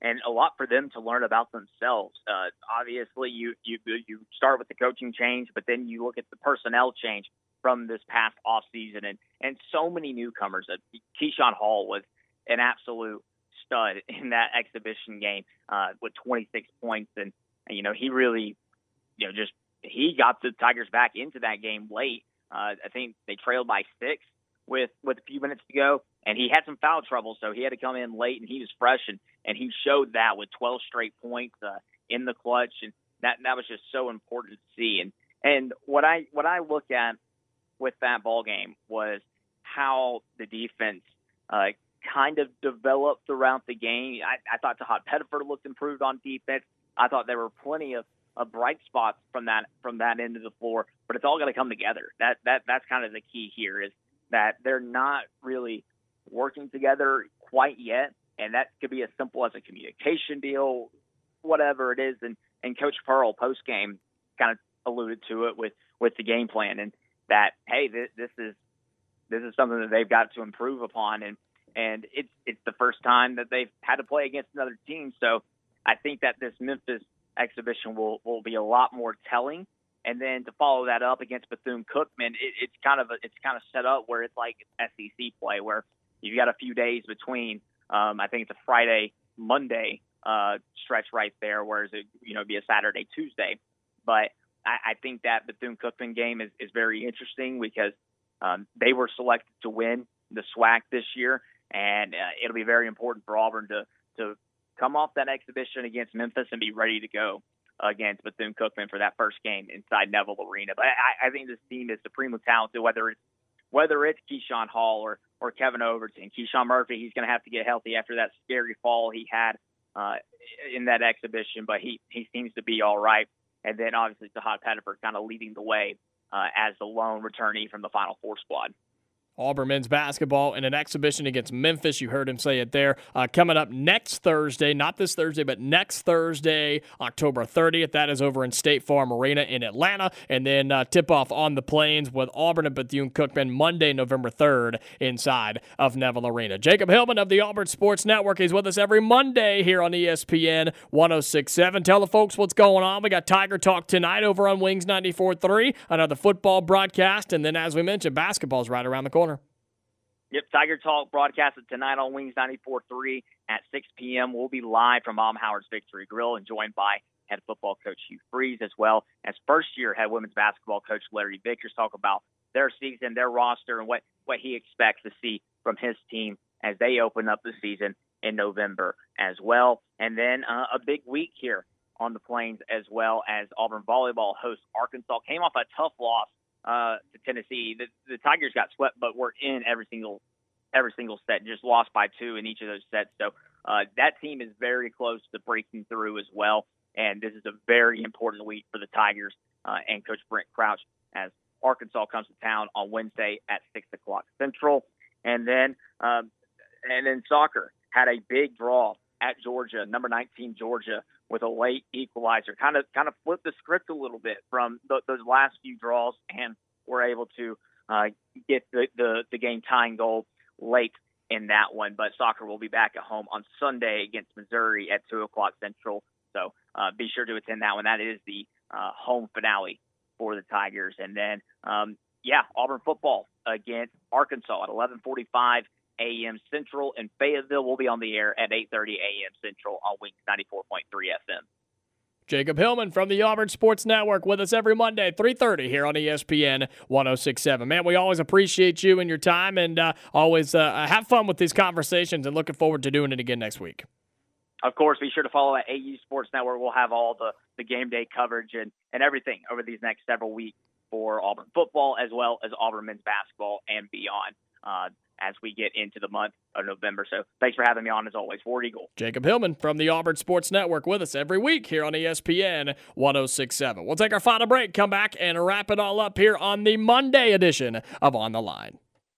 [SPEAKER 10] and a lot for them to learn about themselves. Uh, obviously, you, you you start with the coaching change, but then you look at the personnel change from this past offseason, and, and so many newcomers. Uh, Keyshawn Hall was an absolute stud in that exhibition game uh, with twenty-six points, and, you know, he really, you know, just he got the Tigers back into that game late. Uh, I think they trailed by six with, with a few minutes to go, and he had some foul trouble, so he had to come in late, and he was fresh, and, and he showed that with twelve straight points uh, in the clutch, and that that was just so important to see. And and what I what I look at with that ball game was how the defense uh, kind of developed throughout the game. I, I thought Tahad Pettiford looked improved on defense. I thought there were plenty of, of bright spots from that from that end of the floor, but it's all going to come together. That that that's kind of the key here, is that they're not really working together quite yet, and that could be as simple as a communication deal, whatever it is. And, and Coach Pearl post-game kind of alluded to it with, with the game plan, and that, hey, this, this is this is something that they've got to improve upon, and and it's it's the first time that they've had to play against another team. So I think that this Memphis exhibition will, will be a lot more telling. And then to follow that up against Bethune-Cookman, it, it's kind of a, it's kind of set up where it's like S E C play, where you've got a few days between. Um, I think it's a Friday, Monday uh, stretch right there, whereas it you know be a Saturday, Tuesday. But I, I think that Bethune-Cookman game is, is very interesting because um, they were selected to win the SWAC this year, and uh, it'll be very important for Auburn to to come off that exhibition against Memphis and be ready to go against Bethune-Cookman for that first game inside Neville Arena. But I, I think this team is supremely talented, whether it's whether it's Keyshawn Hall or, or Kevin Overton. Keyshawn Murphy, he's going to have to get healthy after that scary fall he had uh, in that exhibition, but he, he seems to be all right. And then obviously Tahad Pettiford kind of leading the way uh, as the lone returnee from the Final Four squad.
[SPEAKER 3] Auburn men's basketball in an exhibition against Memphis. You heard him say it there. Uh, coming up next Thursday, not this Thursday, but next Thursday, October thirtieth. That is over in State Farm Arena in Atlanta. And then uh, tip-off on the Plains with Auburn and Bethune-Cookman Monday, November third, inside of Neville Arena. Jacob Hillman of the Auburn Sports Network. He's with us every Monday here on E S P N one oh six point seven. Tell the folks what's going on. We got Tiger Talk tonight over on Wings ninety-four point three, another football broadcast. And then, as we mentioned, basketball's right around the corner.
[SPEAKER 10] Yep, Tiger Talk broadcasted tonight on Wings ninety-four point three at six p.m. We'll be live from Mom Howard's Victory Grill and joined by head football coach Hugh Freeze, as well as first-year head women's basketball coach Larry Vickers, talk about their season, their roster, and what, what he expects to see from his team as they open up the season in November as well. And then uh, a big week here on the Plains, as well as Auburn volleyball hosts Arkansas. Came off a tough loss Uh, to Tennessee. The, the Tigers got swept, but were in every single every single set, just lost by two in each of those sets. So uh, that team is very close to breaking through as well, and this is a very important week for the Tigers uh, and Coach Brent Crouch as Arkansas comes to town on Wednesday at six o'clock Central. And then um, and then soccer had a big draw at Georgia, number nineteen Georgia, with a late equalizer. Kind of kind of flipped the script a little bit from the, those last few draws, and were able to uh, get the, the, the game tying goal late in that one. But soccer will be back at home on Sunday against Missouri at two o'clock Central. So uh, be sure to attend that one. That is the uh, home finale for the Tigers. And then, um, yeah, Auburn football against Arkansas at eleven forty-five a.m. Central, and Fayetteville will be on the air at eight thirty a.m. Central on Wings ninety-four point three F M.
[SPEAKER 3] Jacob Hillman from the Auburn Sports Network with us every Monday, three thirty here on E S P N one oh six point seven. Man, we always appreciate you and your time, and uh, always uh, have fun with these conversations, and looking forward to doing it again next week.
[SPEAKER 10] Of course, be sure to follow at A U Sports Network. We'll have all the, the game day coverage and, and everything over these next several weeks for Auburn football, as well as Auburn men's basketball and beyond, uh, as we get into the month of November. So thanks for having me on, as always. War Eagle.
[SPEAKER 3] Jacob Hillman from the Auburn Sports Network with us every week here on E S P N one oh six point seven. We'll take our final break, come back, and wrap it all up here on the Monday edition of On the Line.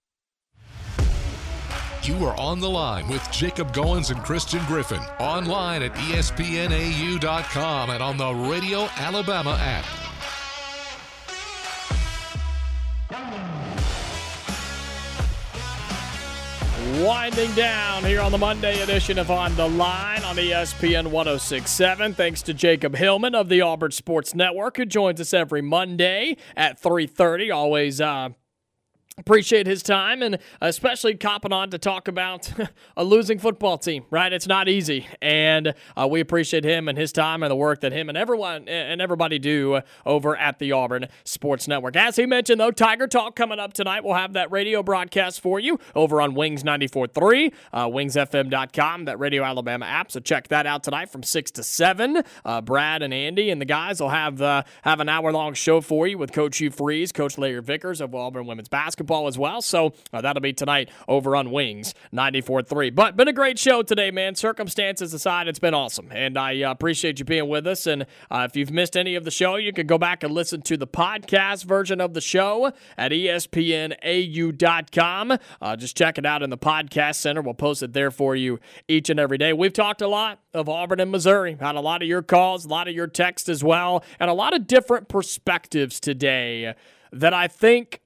[SPEAKER 2] You are on the line with Jacob Goins and Christian Griffin. Online at E S P N A U dot com and on the Radio Alabama app.
[SPEAKER 3] winding down here on the Monday edition of On the Line on E S P N one oh six point seven. Thanks to Jacob Hillman of the Auburn Sports Network, who joins us every Monday at three thirty. Always uh, appreciate his time, and especially copping on to talk about a losing football team, right? It's not easy, and uh, we appreciate him and his time and the work that him and everyone and everybody do over at the Auburn Sports Network. As he mentioned, though, Tiger Talk coming up tonight. We'll have that radio broadcast for you over on Wings ninety-four point three, uh, wings f m dot com, that Radio Alabama app, so check that out tonight from six to seven. Uh, Brad and Andy and the guys will have, uh, have an hour-long show for you with Coach Hugh Freeze, Coach Larry Vickers of Auburn Women's Basketball as well. So uh, that'll be tonight over on Wings ninety-four point three. But been a great show today, man. Circumstances aside, it's been awesome. And I uh, appreciate you being with us. And uh, if you've missed any of the show, you can go back and listen to the podcast version of the show at E S P N A U dot com. Uh, just check it out in the podcast center. We'll post it there for you each and every day. We've talked a lot of Auburn and Missouri. Had a lot of your calls, a lot of your texts as well, and a lot of different perspectives today that I think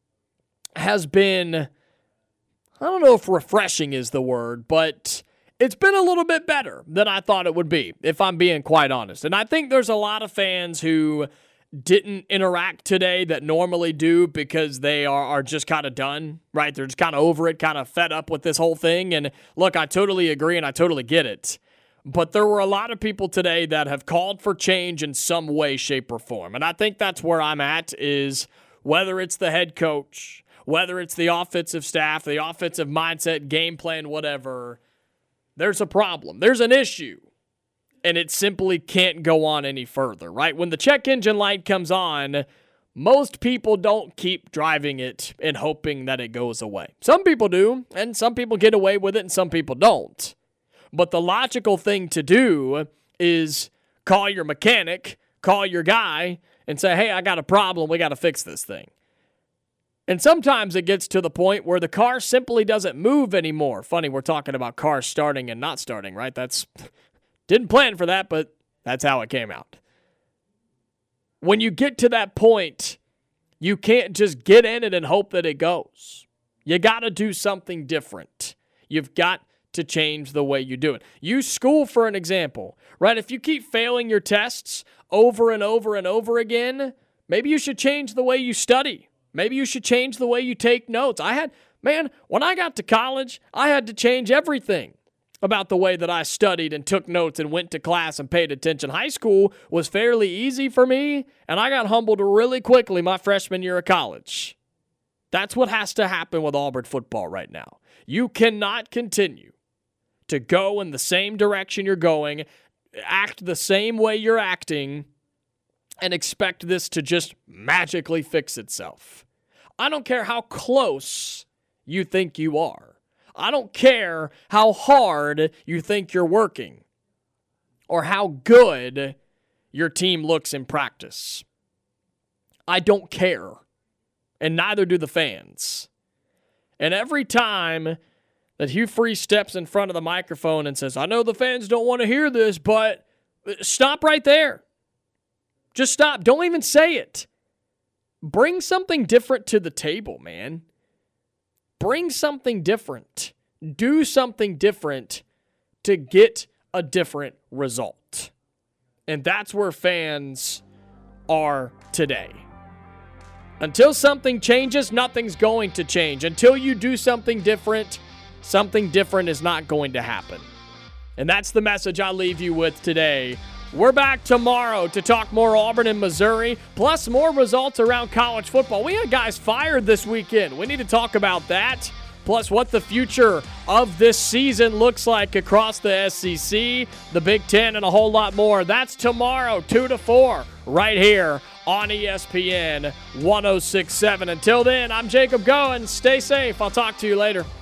[SPEAKER 3] has been, I don't know if refreshing is the word, but it's been a little bit better than I thought it would be, if I'm being quite honest. And I think there's a lot of fans who didn't interact today that normally do because they are, are just kind of done, right? They're just kind of over it, kind of fed up with this whole thing. And look, I totally agree and I totally get it. But there were a lot of people today that have called for change in some way, shape, or form. And I think that's where I'm at, is whether it's the head coach, whether it's the offensive staff, the offensive mindset, game plan, whatever, there's a problem. There's an issue, and it simply can't go on any further, right? When the check engine light comes on, most people don't keep driving it and hoping that it goes away. Some people do, and some people get away with it, and some people don't. But the logical thing to do is call your mechanic, call your guy, and say, hey, I got a problem. We got to fix this thing. And sometimes it gets to the point where the car simply doesn't move anymore. Funny, we're talking about cars starting and not starting, right? That's didn't plan for that, but that's how it came out. When you get to that point, you can't just get in it and hope that it goes. You got to do something different. You've got to change the way you do it. Use school for an example, right? If you keep failing your tests over and over and over again, maybe you should change the way you study. Maybe you should change the way you take notes. I had, man, when I got to college, I had to change everything about the way that I studied and took notes and went to class and paid attention. High school was fairly easy for me, and I got humbled really quickly my freshman year of college. That's what has to happen with Auburn football right now. You cannot continue to go in the same direction you're going, act the same way you're acting, and expect this to just magically fix itself. I don't care how close you think you are. I don't care how hard you think you're working or how good your team looks in practice. I don't care, and neither do the fans. And every time that Hugh Freeze steps in front of the microphone and says, I know the fans don't want to hear this, but stop right there. Just stop. Don't even say it. Bring something different to the table, man. Bring something different. Do something different to get a different result. And that's where fans are today. Until something changes, nothing's going to change. Until you do something different, something different is not going to happen. And that's the message I leave you with today. We're back tomorrow to talk more Auburn and Missouri, plus more results around college football. We had guys fired this weekend. We need to talk about that, plus what the future of this season looks like across the S E C, the Big Ten, and a whole lot more. That's tomorrow, two to four, right here on E S P N one oh six point seven. Until then, I'm Jacob Goins. Stay safe. I'll talk to you later.